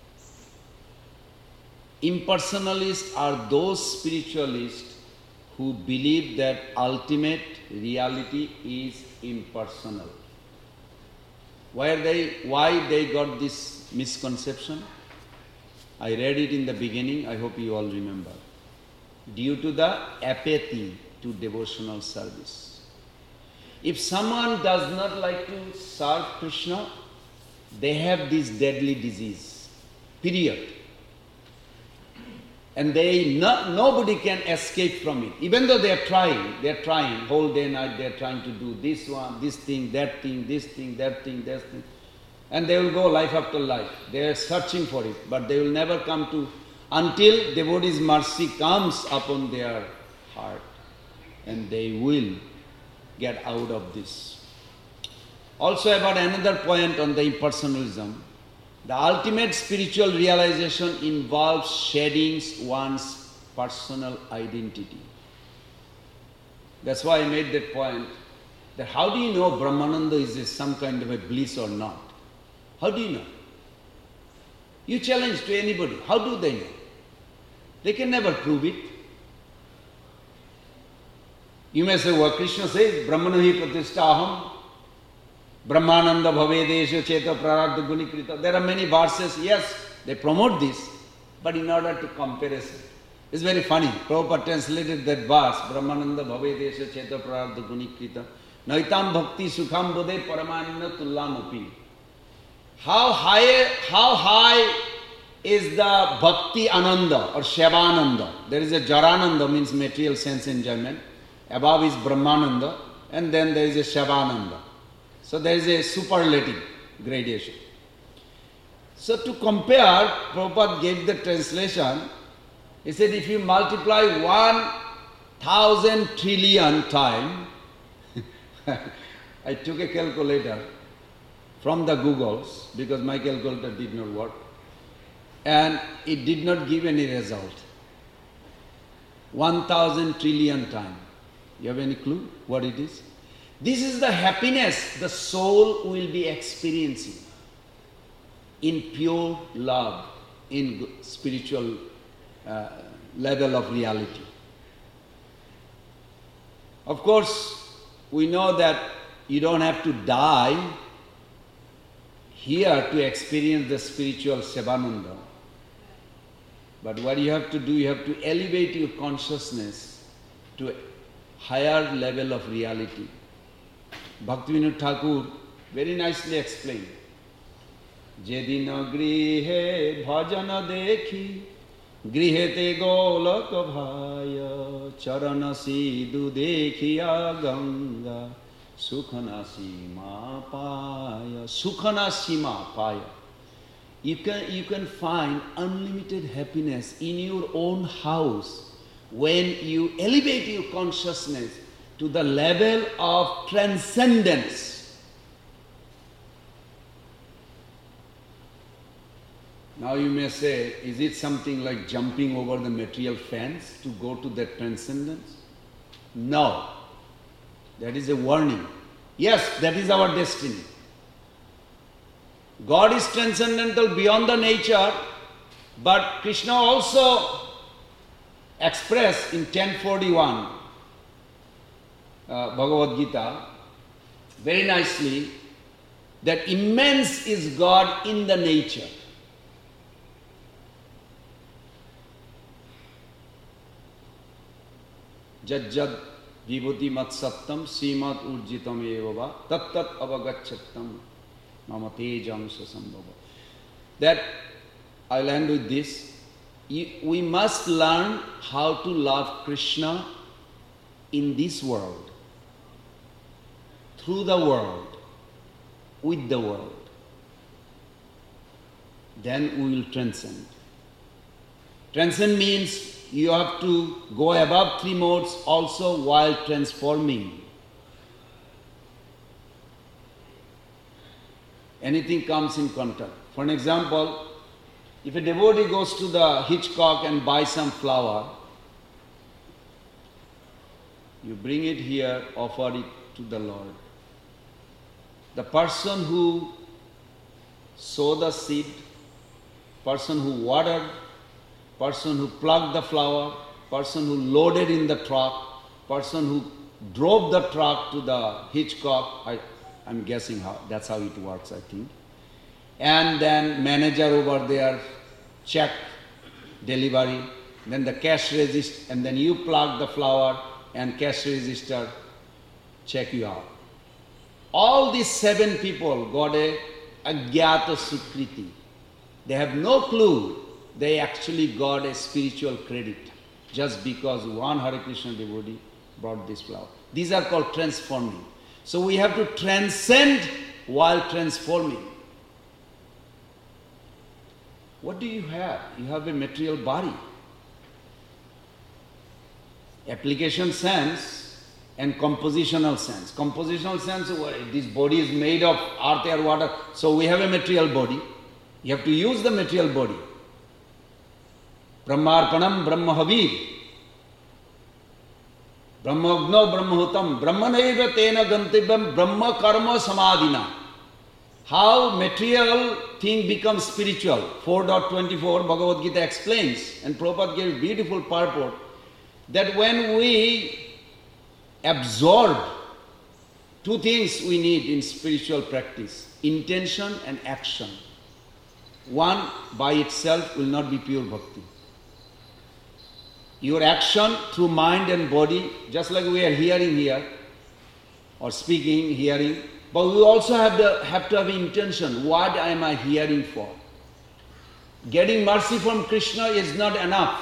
Impersonalists are those spiritualists who believe that ultimate reality is impersonal. Why are they, why they got this misconception? I read it in the beginning, I hope you all remember. Due to the apathy to devotional service. If someone does not like to serve Krishna, they have this deadly disease, period. And they no, nobody can escape from it. Even though they are trying, they are trying, whole day night they are trying to do this one, this thing, that thing, this thing, that thing, that thing. And they will go life after life. They are searching for it, but they will never come to, until devotee's mercy comes upon their heart. And they will get out of this. Also about another point on the impersonalism, the ultimate spiritual realization involves shedding one's personal identity. That's why I made that point, that how do you know Brahmananda is a, some kind of a bliss or not? How do you know? You challenge to anybody, how do they know? They can never prove it. You may say, well, Krishna says, Brahmanahi pratishtaham, Brahmananda bhavedesha cheta praragda gunikrita. There are many verses, yes, they promote this, But in order to comparison, it's very funny. Prabhupada translated that verse, Brahmananda bhave desha cheta prarabdha gunikrita naitam bhakti sukham bodhe paramananda tullam api. How high, how high is the bhakti ananda or Shivananda? There is a Jarananda, means material sense enjoyment. Above is Brahmananda, and then there is a Shivananda. So there is a superlative gradation. So to compare, Prabhupada gave the translation. He said, if you multiply one thousand trillion time, I took a calculator from the Googles because my calculator did not work, and it did not give any result. one thousand trillion time. You have any clue what it is? This is the happiness the soul will be experiencing in pure love, in spiritual uh, level of reality. Of course, we know that you don't have to die here to experience the spiritual Shivananda. But what you have to do, you have to elevate your consciousness to a higher level of reality. Bhaktivinoda Thakur very nicely explained. Jedina grihe bhajana dekhi grihete golak bhaya charana sidhu dekhiya ganga sukhana sima paya. Sukhana sima paya. You can, you can find unlimited happiness in your own house when you elevate your consciousness to the level of transcendence. Now you may say, is it something like jumping over the material fence to go to that transcendence? No. That is a warning. Yes, that is our destiny. God is transcendental beyond the nature, but Krishna also expressed in ten forty-one uh, Bhagavad Gita very nicely that immense is God in the nature. Jad jad vibhuti mat sattam simat urjitam evava tat tat avagachattam mama tejamsa sambhava. That I'll end with this. We must learn how to love Krishna in this world, through the world, with the world. Then we will transcend. Transcend means you have to go above three modes also while transforming. Anything comes in contact. For an example, if a devotee goes to the Hitchcock and buys some flower, you bring it here, offer it to the Lord. The person who sowed the seed, person who watered, person who plucked the flower, person who loaded in the truck, person who drove the truck to the Hitchcock, I, I'm guessing how that's how it works, I think. And then manager over there, check, delivery, then the cash register, and then you plug the flower and cash register, check you out. All these seven people got a agyata sukriti. They have no clue they actually got a spiritual credit just because one Hare Krishna devotee brought this flower. These are called transforming. So we have to transcend while transforming. What do you have? You have a material body. Application sense and compositional sense. Compositional sense, this body is made of earth, air, water. So we have a material body. You have to use the material body. Brahmarpanam Brahmahavir. Brahmagno Brahmahutam. Brahmanaiva tena gantibam Brahma karma samadhina. How material thing becomes spiritual. four point twenty-four Bhagavad Gita explains, and Prabhupada gave beautiful purport, that when we absorb two things we need in spiritual practice, intention and action. one by itself will not be pure bhakti. Your action through mind and body, just like we are hearing here, or speaking, hearing, but we also have to have, to have intention. What am I hearing for? Getting mercy from Krishna is not enough.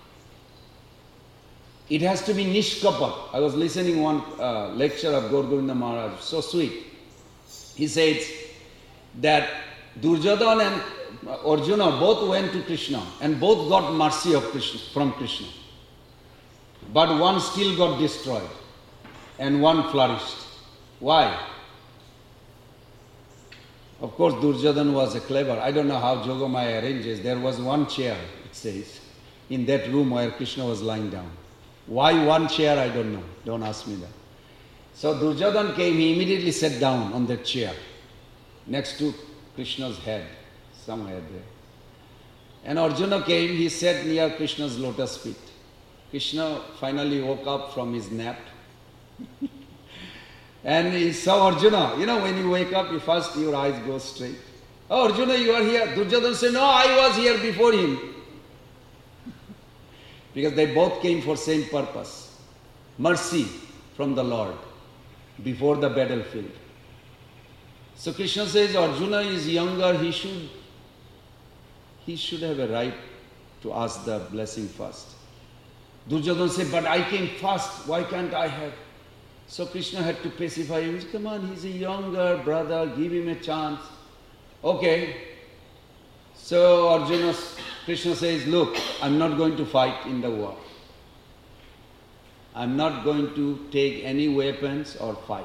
It has to be nishkapat. I was listening one uh, lecture of Gaur Govinda Maharaj, so sweet. He says that Duryodhana and Arjuna both went to Krishna and both got mercy of Krishna, from Krishna. But one still got destroyed and one flourished. Why? Of course, Duryodhana was a clever. I don't know how Jogamaya arranges. There was one chair, it says, in that room where Krishna was lying down. Why one chair, I don't know. Don't ask me that. So Duryodhana came, he immediately sat down on that chair next to Krishna's head, somewhere there. And Arjuna came, he sat near Krishna's lotus feet. Krishna finally woke up from his nap. And he saw Arjuna. You know, when you wake up, you first your eyes go straight. Oh, Arjuna, you are here. Duryodhana said, no, I was here before him. Because they both came for same purpose. Mercy from the Lord before the battlefield. So Krishna says, Arjuna is younger, he should, he should have a right to ask the blessing first. Duryodhana said, but I came first, why can't I have? So Krishna had to pacify him. He said, come on, he's a younger brother, give him a chance. Okay. So Arjuna, Krishna says, look, I'm not going to fight in the war. I'm not going to take any weapons or fight.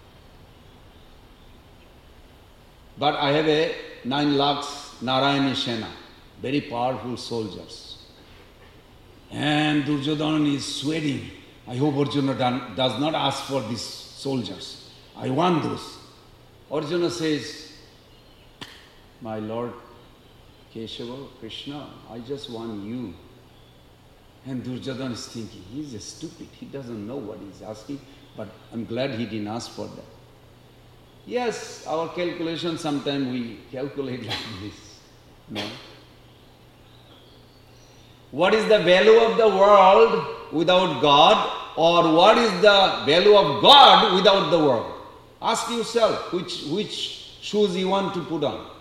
But I have a nine lakhs Narayani Sena, very powerful soldiers. And Duryodhana is sweating. I hope Arjuna does not ask for these soldiers. I want those. Arjuna says, my Lord Keshava, Krishna, I just want you. And Duryodhana is thinking, he's a stupid, he doesn't know what he's asking, but I'm glad he didn't ask for that. Yes, our calculation, sometimes we calculate like this. No. What is the value of the world without God, or what is the value of God without the world? Ask yourself which, which shoes you want to put on.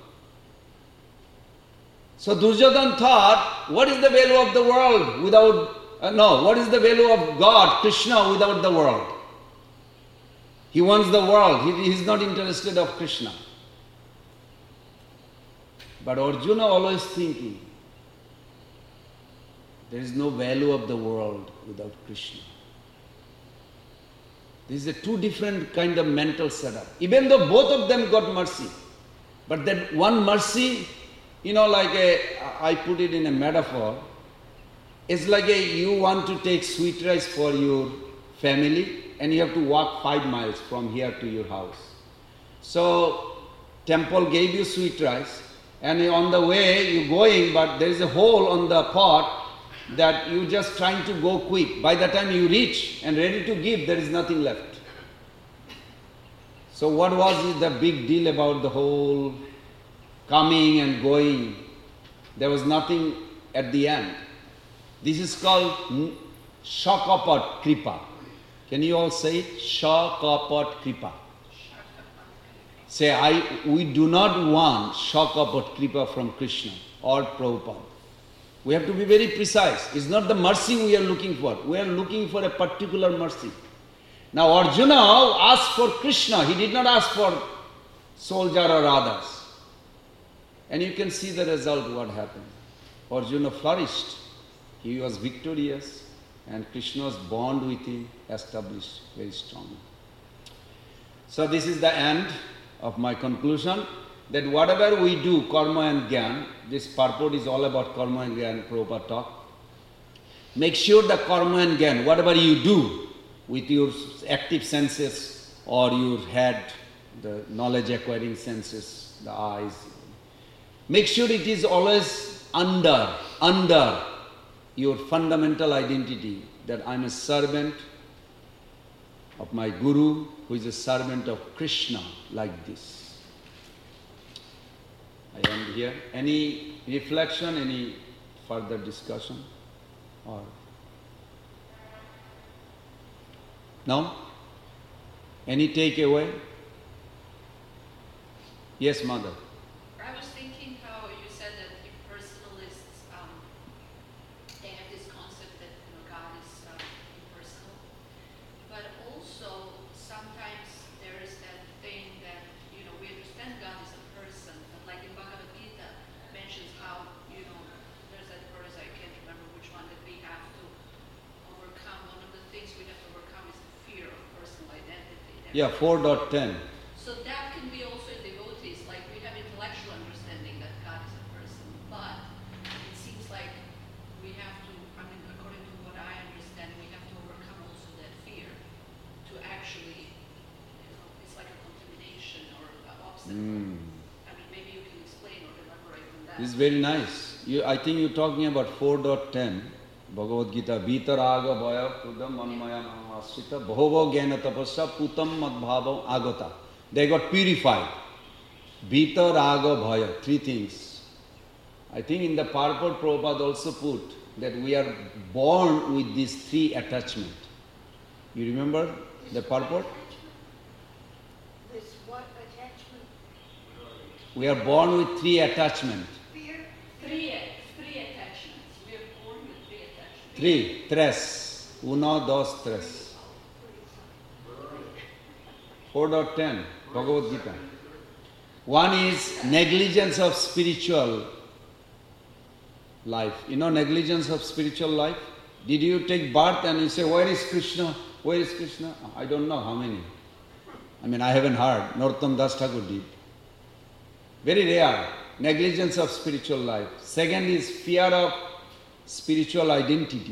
So Duryodhana thought, what is the value of the world without, uh, no, what is the value of God, Krishna, without the world? He wants the world, he is not interested of Krishna. But Arjuna always thinking, there is no value of the world without Krishna. This is a two different kind of mental setup. Even though both of them got mercy, but that one mercy, you know, like a, I put it in a metaphor, it's like a, you want to take sweet rice for your family and you have to walk five miles from here to your house. So, temple gave you sweet rice and on the way you're going, but there is a hole on the pot that you're just trying to go quick. By the time you reach and ready to give, there is nothing left. So what was the big deal about the whole coming and going? There was nothing at the end. This is called Shakapat Kripa. Can you all say it? Shakapat Kripa. Say, I, we do not want Shakapat Kripa from Krishna or Prabhupada. We have to be very precise. It's not the mercy we are looking for. We are looking for a particular mercy. Now Arjuna asked for Krishna. He did not ask for soldier or others. And you can see the result, what happened. Arjuna flourished. He was victorious. And Krishna's bond with him established very strongly. So this is the end of my conclusion. That whatever we do, karma and gyan, this purport is all about karma and gyan, Prabhupada talk. Make sure the karma and gyan, whatever you do with your active senses or your head, the knowledge acquiring senses, the eyes, make sure it is always under, under your fundamental identity that I'm a servant of my Guru who is a servant of Krishna like this. I end here. Any reflection, any further discussion? Or no? Any takeaway? Yes, Mother. I was thinking how you said that impersonalists, um, they have this concept that you know, God is uh, impersonal, but also sometimes there is that thing that you know we understand God is a person, but like in Bhagavad Gita mentions how you know there's that verse I can't remember which one that we have to overcome. One of the things we have to overcome is the fear of personal identity. Yeah, four point ten. So that can be also in devotees, like we have intellectual understanding that God is a person, but it seems like we have to, I mean, according to what I understand, we have to overcome also that fear to actually, you know, it's like a contamination or an obstacle. Mm. I mean, maybe you can explain or elaborate on that. This is very nice. You, I think you're talking about four point ten, Bhagavad Gita, Vitaraga Bhaya Kudam Manmaya Asita Bhovo Gyana Tapasya Putam Madbhava Agata. They got purified. Bhita, Raga, Bhaya, three things. I think in the purport Prabhupada also put that we are born with these three attachments. You remember the purport? This what attachment? We are born with three attachments. Fear? Three, three attachments. We are born with three attachments. Three, tres. Uno, dos, tres. four point ten, Bhagavad Gita. One is negligence of spiritual life. You know negligence of spiritual life? Did you take birth and you say, where is Krishna? Where is Krishna? I don't know how many. I mean, I haven't heard. Narottam Das Thakur did. Very rare. Negligence of spiritual life. Second is fear of spiritual identity.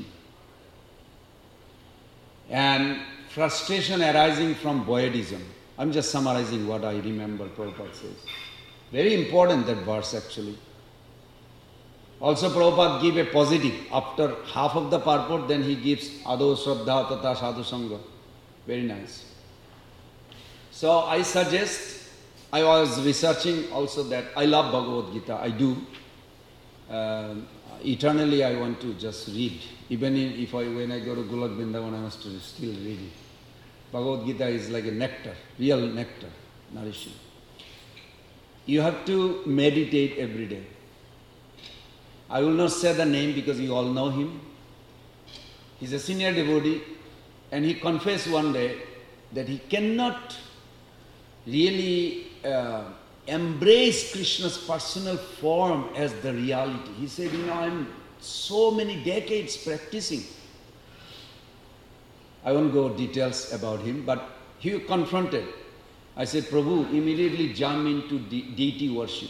And frustration arising from voidism. I'm just summarizing what I remember Prabhupada says. Very important that verse actually. Also Prabhupada give a positive. After half of the purport, then he gives Ado Shraddha Tata Sadhu Sangha. Very nice. So I suggest, I was researching also that I love Bhagavad Gita, I do. Uh, eternally I want to just read. Even if I, when I go to Golok Vrindavan, I must still read it. Bhagavad Gita is like a nectar, real nectar, nourishing. You have to meditate every day. I will not say the name because you all know him. He's a senior devotee and he confessed one day that he cannot really uh, embrace Krishna's personal form as the reality. He said, you know, I'm so many decades practicing. I won't go details about him, but he confronted. I said, Prabhu, immediately jump into de- deity worship.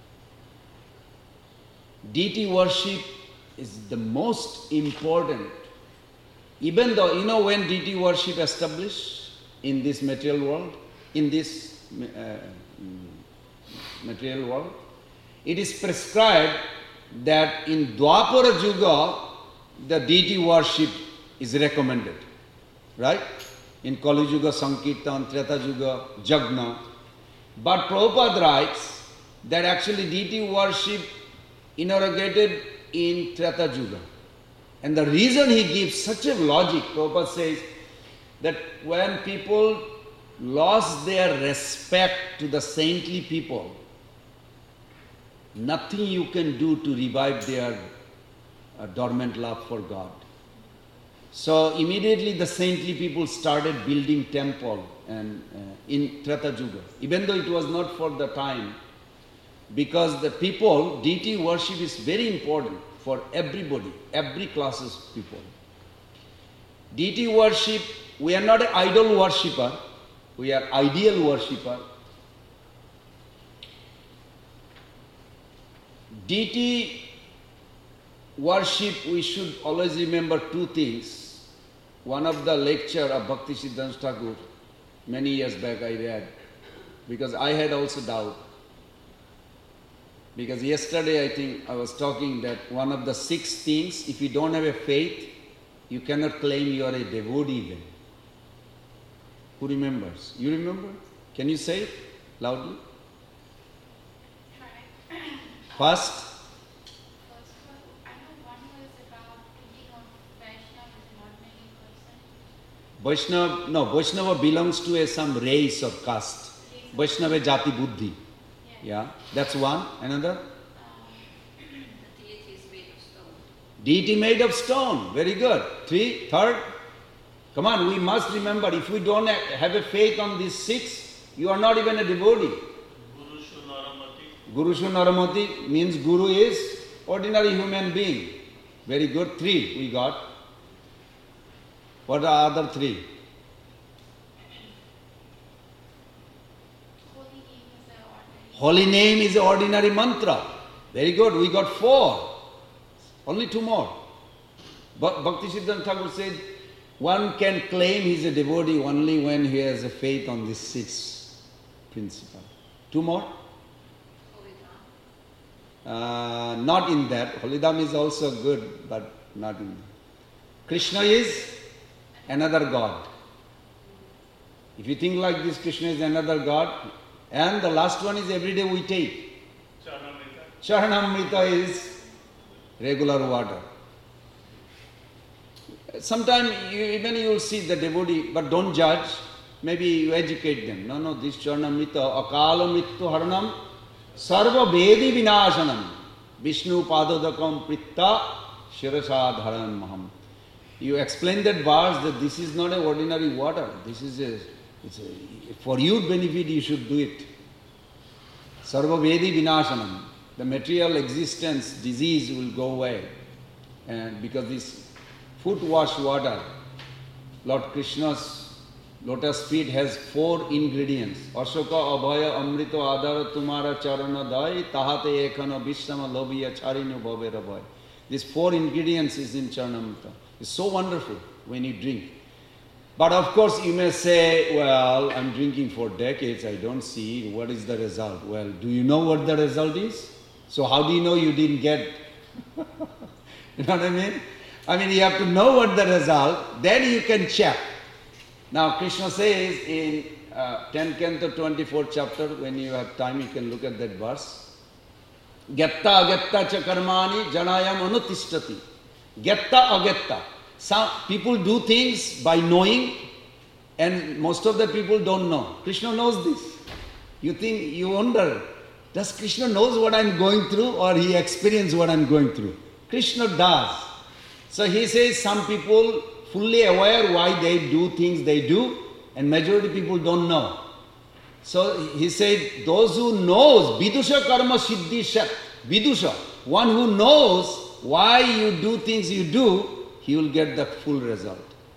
Deity worship is the most important. Even though, you know when deity worship established in this material world, in this uh, material world, it is prescribed that in Dwapara Yuga, the deity worship is recommended. Right? In Kali Yuga, Sankirtan, Treta Yuga, Jagna. But Prabhupada writes that actually deity worship inaugurated in Treta Yuga. And the reason he gives such a logic, Prabhupada says that when people lost their respect to the saintly people, nothing you can do to revive their uh, dormant love for God. So immediately the saintly people started building temple and uh, in Treta Yuga, even though it was not for the time, because the people, deity worship is very important for everybody, every classes of people. Deity worship, we are not an idol worshipper, we are ideal worshipper. Deity worship, we should always remember two things. One of the lecture of Bhakti Siddhanta Thakur, many years back I read, because I had also doubt. Because yesterday I think I was talking that one of the six things, if you don't have a faith, you cannot claim you are a devotee even. Who remembers? You remember? Can you say it loudly? Try. First, First one, I know one was about thinking of Vaishnava as an ordinary person. Vaishnava, no, Vaishnava belongs to a, some race or caste. Vaishnava jati buddhi. Yeah, that's one. Another? The deity is made of stone. Deity made of stone. Very good. Three. Third? Come on, we must remember, if we don't ha- have a faith on these six, you are not even a devotee. Gurushu Naramati. Gurushu Naramati means Guru is ordinary human being. Very good. Three we got. What are other three? Holy name is Holy name is the ordinary. an ordinary mantra. Very good. We got four. Only two more. But Bhakti Siddhanta Thakur said, one can claim he is a devotee only when he has a faith on these six principles. Two more? Holy Dham. Uh, not in that. Holidam is also good, but not in that. Krishna is another God. If you think like this, Krishna is another God. And the last one is every day we take. Charanamrita. Charanamrita is regular water. Sometimes you, even you will see the devotee, but don't judge. Maybe you educate them. No, no, this Charanamrita, Akala Mrityu Haranam, Sarva Vedi Vinashanam, Vishnu Padodakam Pritta, Shirasa Dharan Maham. You explain that verse that this is not an ordinary water. This is a, it's a, for your benefit you should do it. Sarva Vedi Vinashanam. The material existence, disease will go away. And because this foot wash water, Lord Krishna's lotus feet has four ingredients. Ashoka abhaya amrito adara tumara charana dai tahate ekana vishama lobiya charinu bhavera bhai. These four ingredients is in Charanamrita. It's so wonderful when you drink. But of course you may say, well, I'm drinking for decades, I don't see, what is the result? Well, do you know what the result is? So how do you know you didn't get? You know what I mean? I mean, you have to know what the result, then you can check. Now, Krishna says in uh, tenth Canto, twenty-fourth chapter, when you have time, you can look at that verse. Getta agetta cha karmani janayam anuttishtati. Getta agetta. Some people do things by knowing, and most of the people don't know. Krishna knows this. You think, you wonder, does Krishna knows what I'm going through, or he experienced what I'm going through? Krishna does. So he says some people fully aware why they do things they do, and majority people don't know. So he said, those who knows, vidusha karma siddhi shat, vidusha, one who knows why you do things you do, he will get the full result.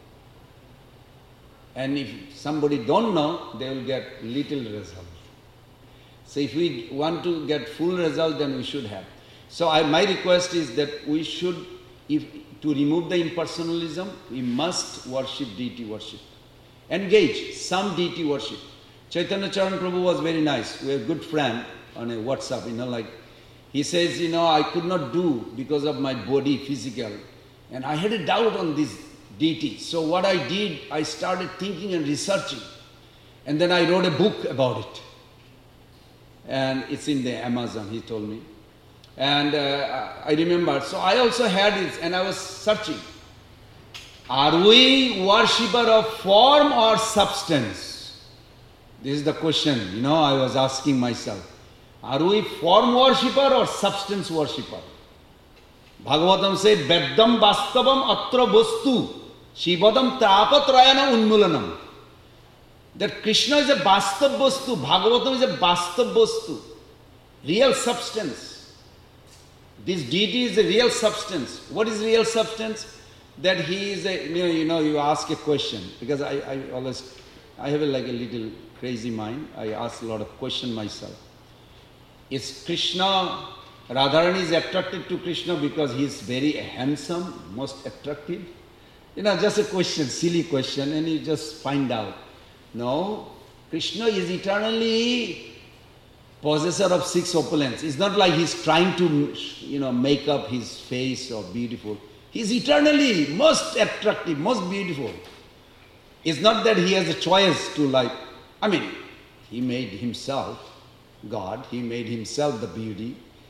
And if somebody don't know, they will get little result. So if we want to get full result, then we should have. So I, my request is that we should, if to remove the impersonalism, we must worship deity worship. Engage some deity worship. Chaitanya Charan Prabhu was very nice. We have a good friend on a WhatsApp, you know, like, he says, you know, I could not do because of my body, physical. And I had a doubt on this deity. So what I did, I started thinking and researching. And then I wrote a book about it. And it's in the Amazon, he told me. And uh, I remember, so I also had it, and I was searching. Are we worshipper of form or substance? This is the question, you know, I was asking myself. Are we form worshipper or substance worshipper? Bhagavatam says, Veddam Vastavam Atra Vastu Shivadam Trapatrayana Unmulanam. That Krishna is a Vastav Vastu, Bhagavatam is a Vastav Vastu, real substance. This deity is a real substance. What is real substance? That he is a, you know, you know, you ask a question, because I, I always, I have a, like a little crazy mind. I ask a lot of questions myself. Is Krishna, Radharani is attracted to Krishna because he is very handsome, most attractive? You know, just a question, silly question, and you just find out. No, Krishna is eternally possessor of six opulence. It's not like he's trying to, you know, make up his face or beautiful. He's eternally most attractive, most beautiful. It's not that he has a choice to like, I mean, he made himself God, he made himself the beauty.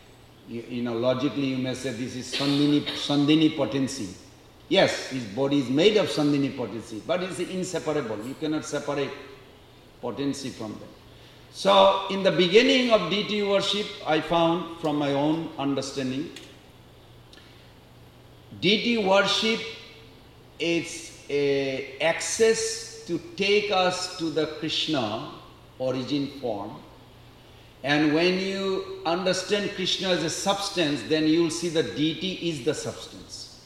You, you know, logically you may say this is Sandhini, Sandhini potency. Yes, his body is made of Sandhini potency, but it's inseparable. You cannot separate potency from them. So, in the beginning of deity worship, I found from my own understanding, deity worship is a access to take us to the Krishna origin form. And when you understand Krishna as a substance, then you will see the deity is the substance.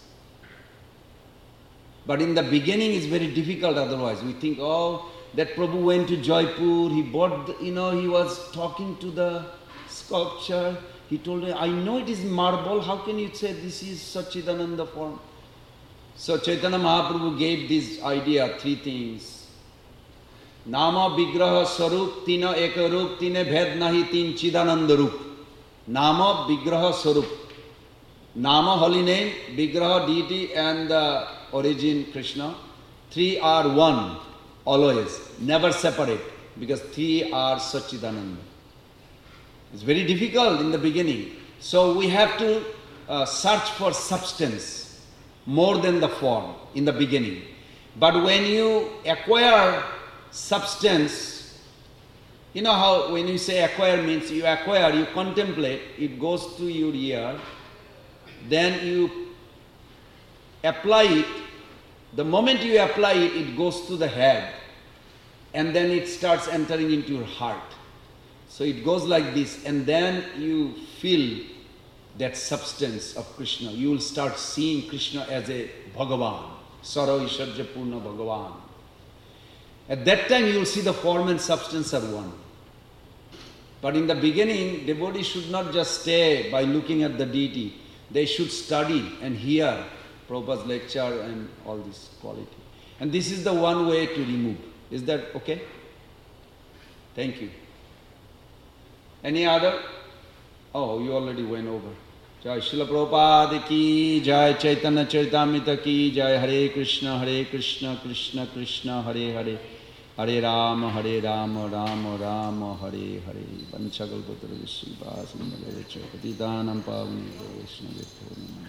But in the beginning it's very difficult otherwise. We think, oh, that Prabhu went to Jaipur, he bought, the, you know, he was talking to the sculpture. He told me, I know it is marble, how can you say this is Satchidananda form? So Chaitanya Mahaprabhu gave this idea, three things. Nama Vigraha Sarup, Tina Ekarup, Tine Bhed Nahi, Tin Chidananda Rup. Nama Vigraha Sarup. Nama, holy name, Vigraha, deity, and the origin, Krishna. Three are one. Always, never separate, because three are Satchidananda. It's very difficult in the beginning. So we have to uh, search for substance more than the form in the beginning. But when you acquire substance, you know how when you say acquire means you acquire, you contemplate, it goes to your ear, then you apply it. The moment you apply it, it goes to the head, and then it starts entering into your heart. So it goes like this, and then you feel that substance of Krishna. You will start seeing Krishna as a Bhagavan, Sara Ishwarya Purna Bhagavan. At that time you will see the form and substance are one. But in the beginning, devotees should not just stay by looking at the deity. They should study and hear Prabhupada's lecture and all this quality. And this is the one way to remove. Is that okay? Thank you. Any other? Oh, you already went over. Jai Srila Prabhupada ki, Jai Chaitanya Charitamrita ki, Jai Hare Krishna, Hare Krishna, Krishna Krishna, Hare Hare, Hare Rama, Hare Rama, Rama Rama, Hare Hare. Vanchakalpatra Vishriva Sindhalecha Patitanam Pavani Vaishna Vithonam.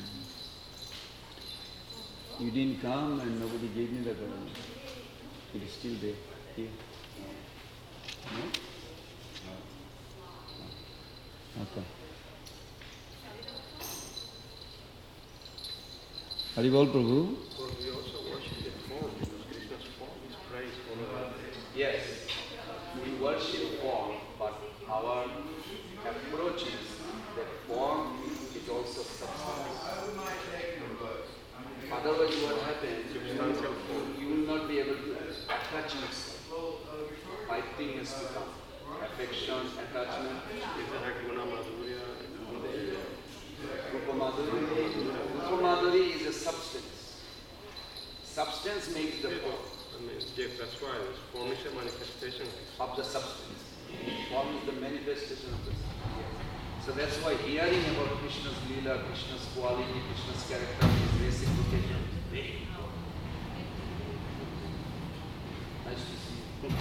You didn't come and nobody gave me the garland. It is still there. Here. No? Okay. Haribol Prabhu. Well, we also worship the form because Krishna's form is praised all over. Yes, we worship form, but our approach is that form is also substance. Otherwise, what happens? Substantial form. You will not be able to attach yourself. Five things has to come: affection, attachment. Rupa Madhuri. Rupa Madhuri is a substance. Substance makes the form. I mean, yeah, that's why form is a manifestation Of the substance. Form is the manifestation of the substance. So that's why hearing about Krishna's Leela, Krishna's quality, Krishna's character, his reciprocation is very important. Nice to see you.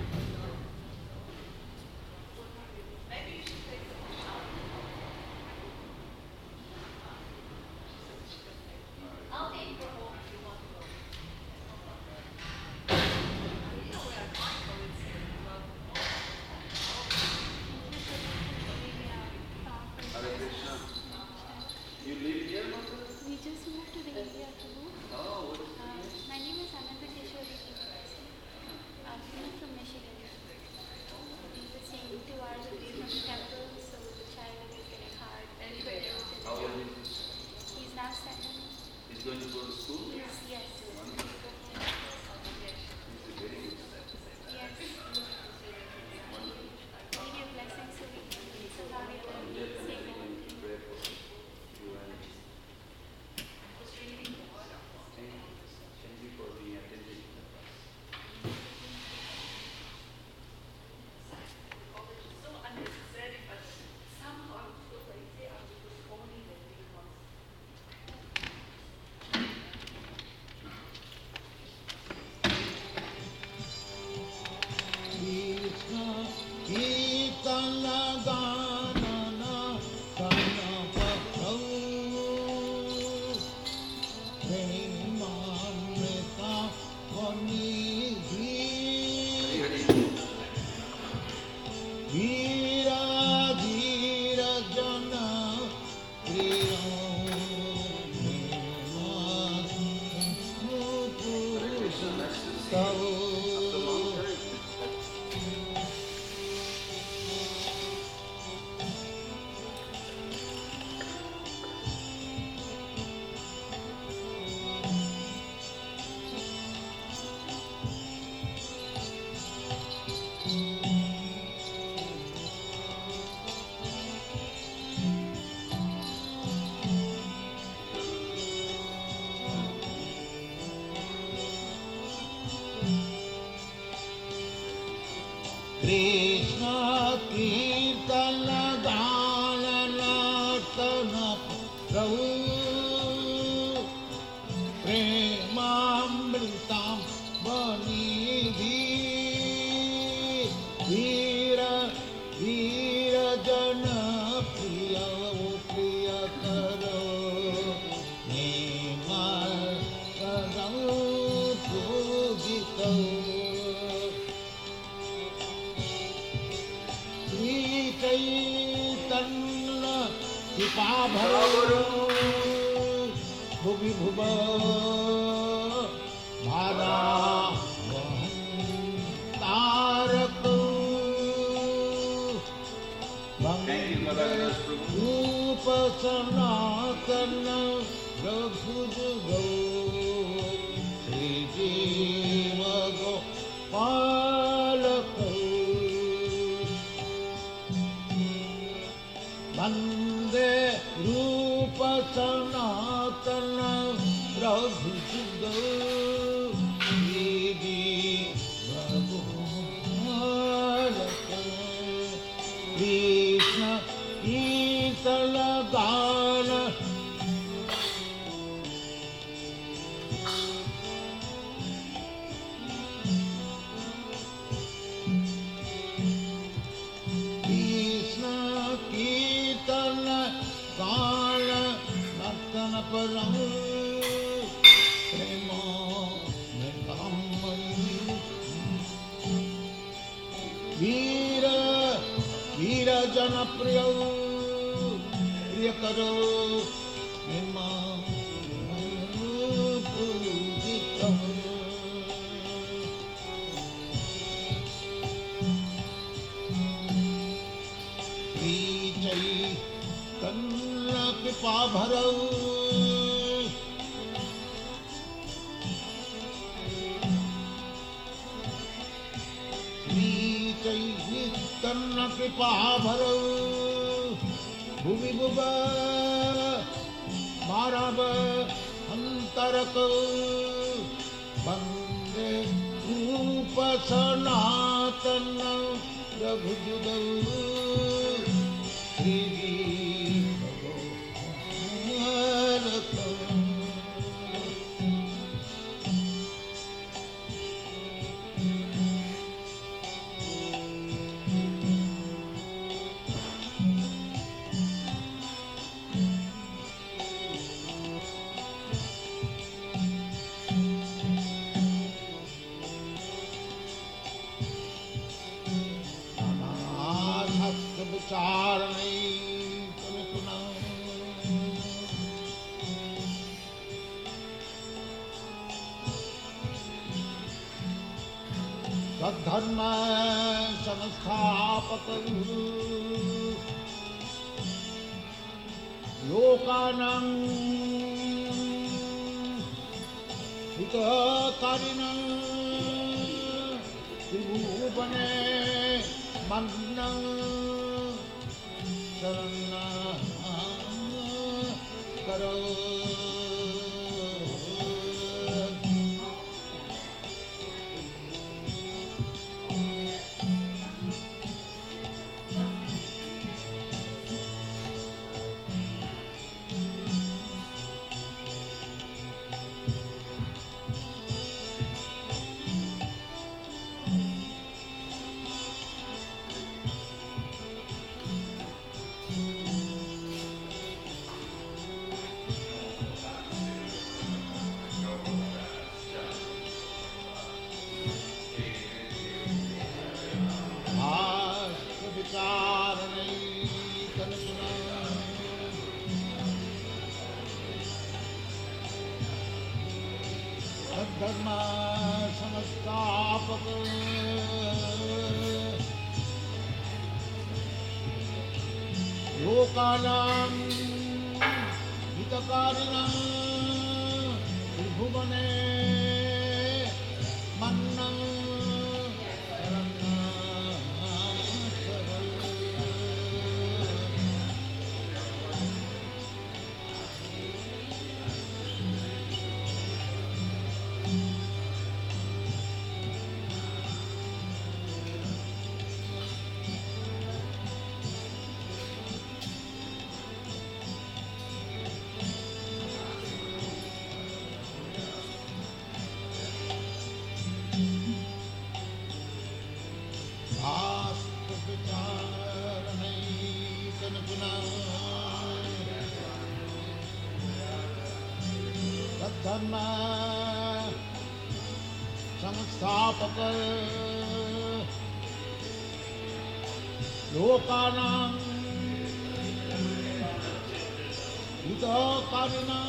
Hare Krishna. You live here, Mother? We just moved to the area to move. Oh, what is Uh, my name is Ananda Kishori. I'm coming from Michigan. We were staying two hours away from the temple, so the child is getting hard. Very good. How old is he? He's now seven. He's going to go to school? Yes, yes. Very good. Yes. Need your blessing so we can somehow get the same. Pray for you and चैतन्य कृपाभरो भुवि भुव भादा तारक रूप सनातन रघुजगो श्री जीव गोपालक वंदे रूप सनातन रघुजगो श्री जीव गोपालक कृष्ण ईतल गान कृष्ण कीर्तन गान नर्तन परम प्रेम वीर वीर जन प्रिय प्रिय करो कृपा भरो तन्न कृपा भरो भूमि भुव मारव अंतरक वंदे रूप सनातन रघुजुगो श्री विचार नहीं तुम्हें सुना सद्धर्म संस्थापक लोकानां हितकारिणां त्रिभुवने मग्नं शरण करो धर्म संस्थापक लोकानां हितकारिणां त्रिभुवने मन्नं धर्म संस्थापक लोकानां हितकारिणां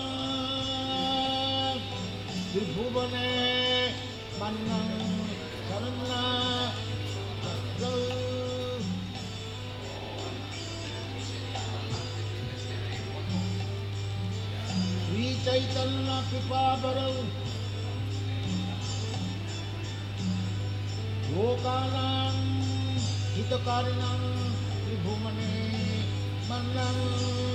त्रिभुवने मन्नं शरणं श्री चैतन्य कृपाबरौ लोकानां हितकारिणां त्रिभुवने मन्नं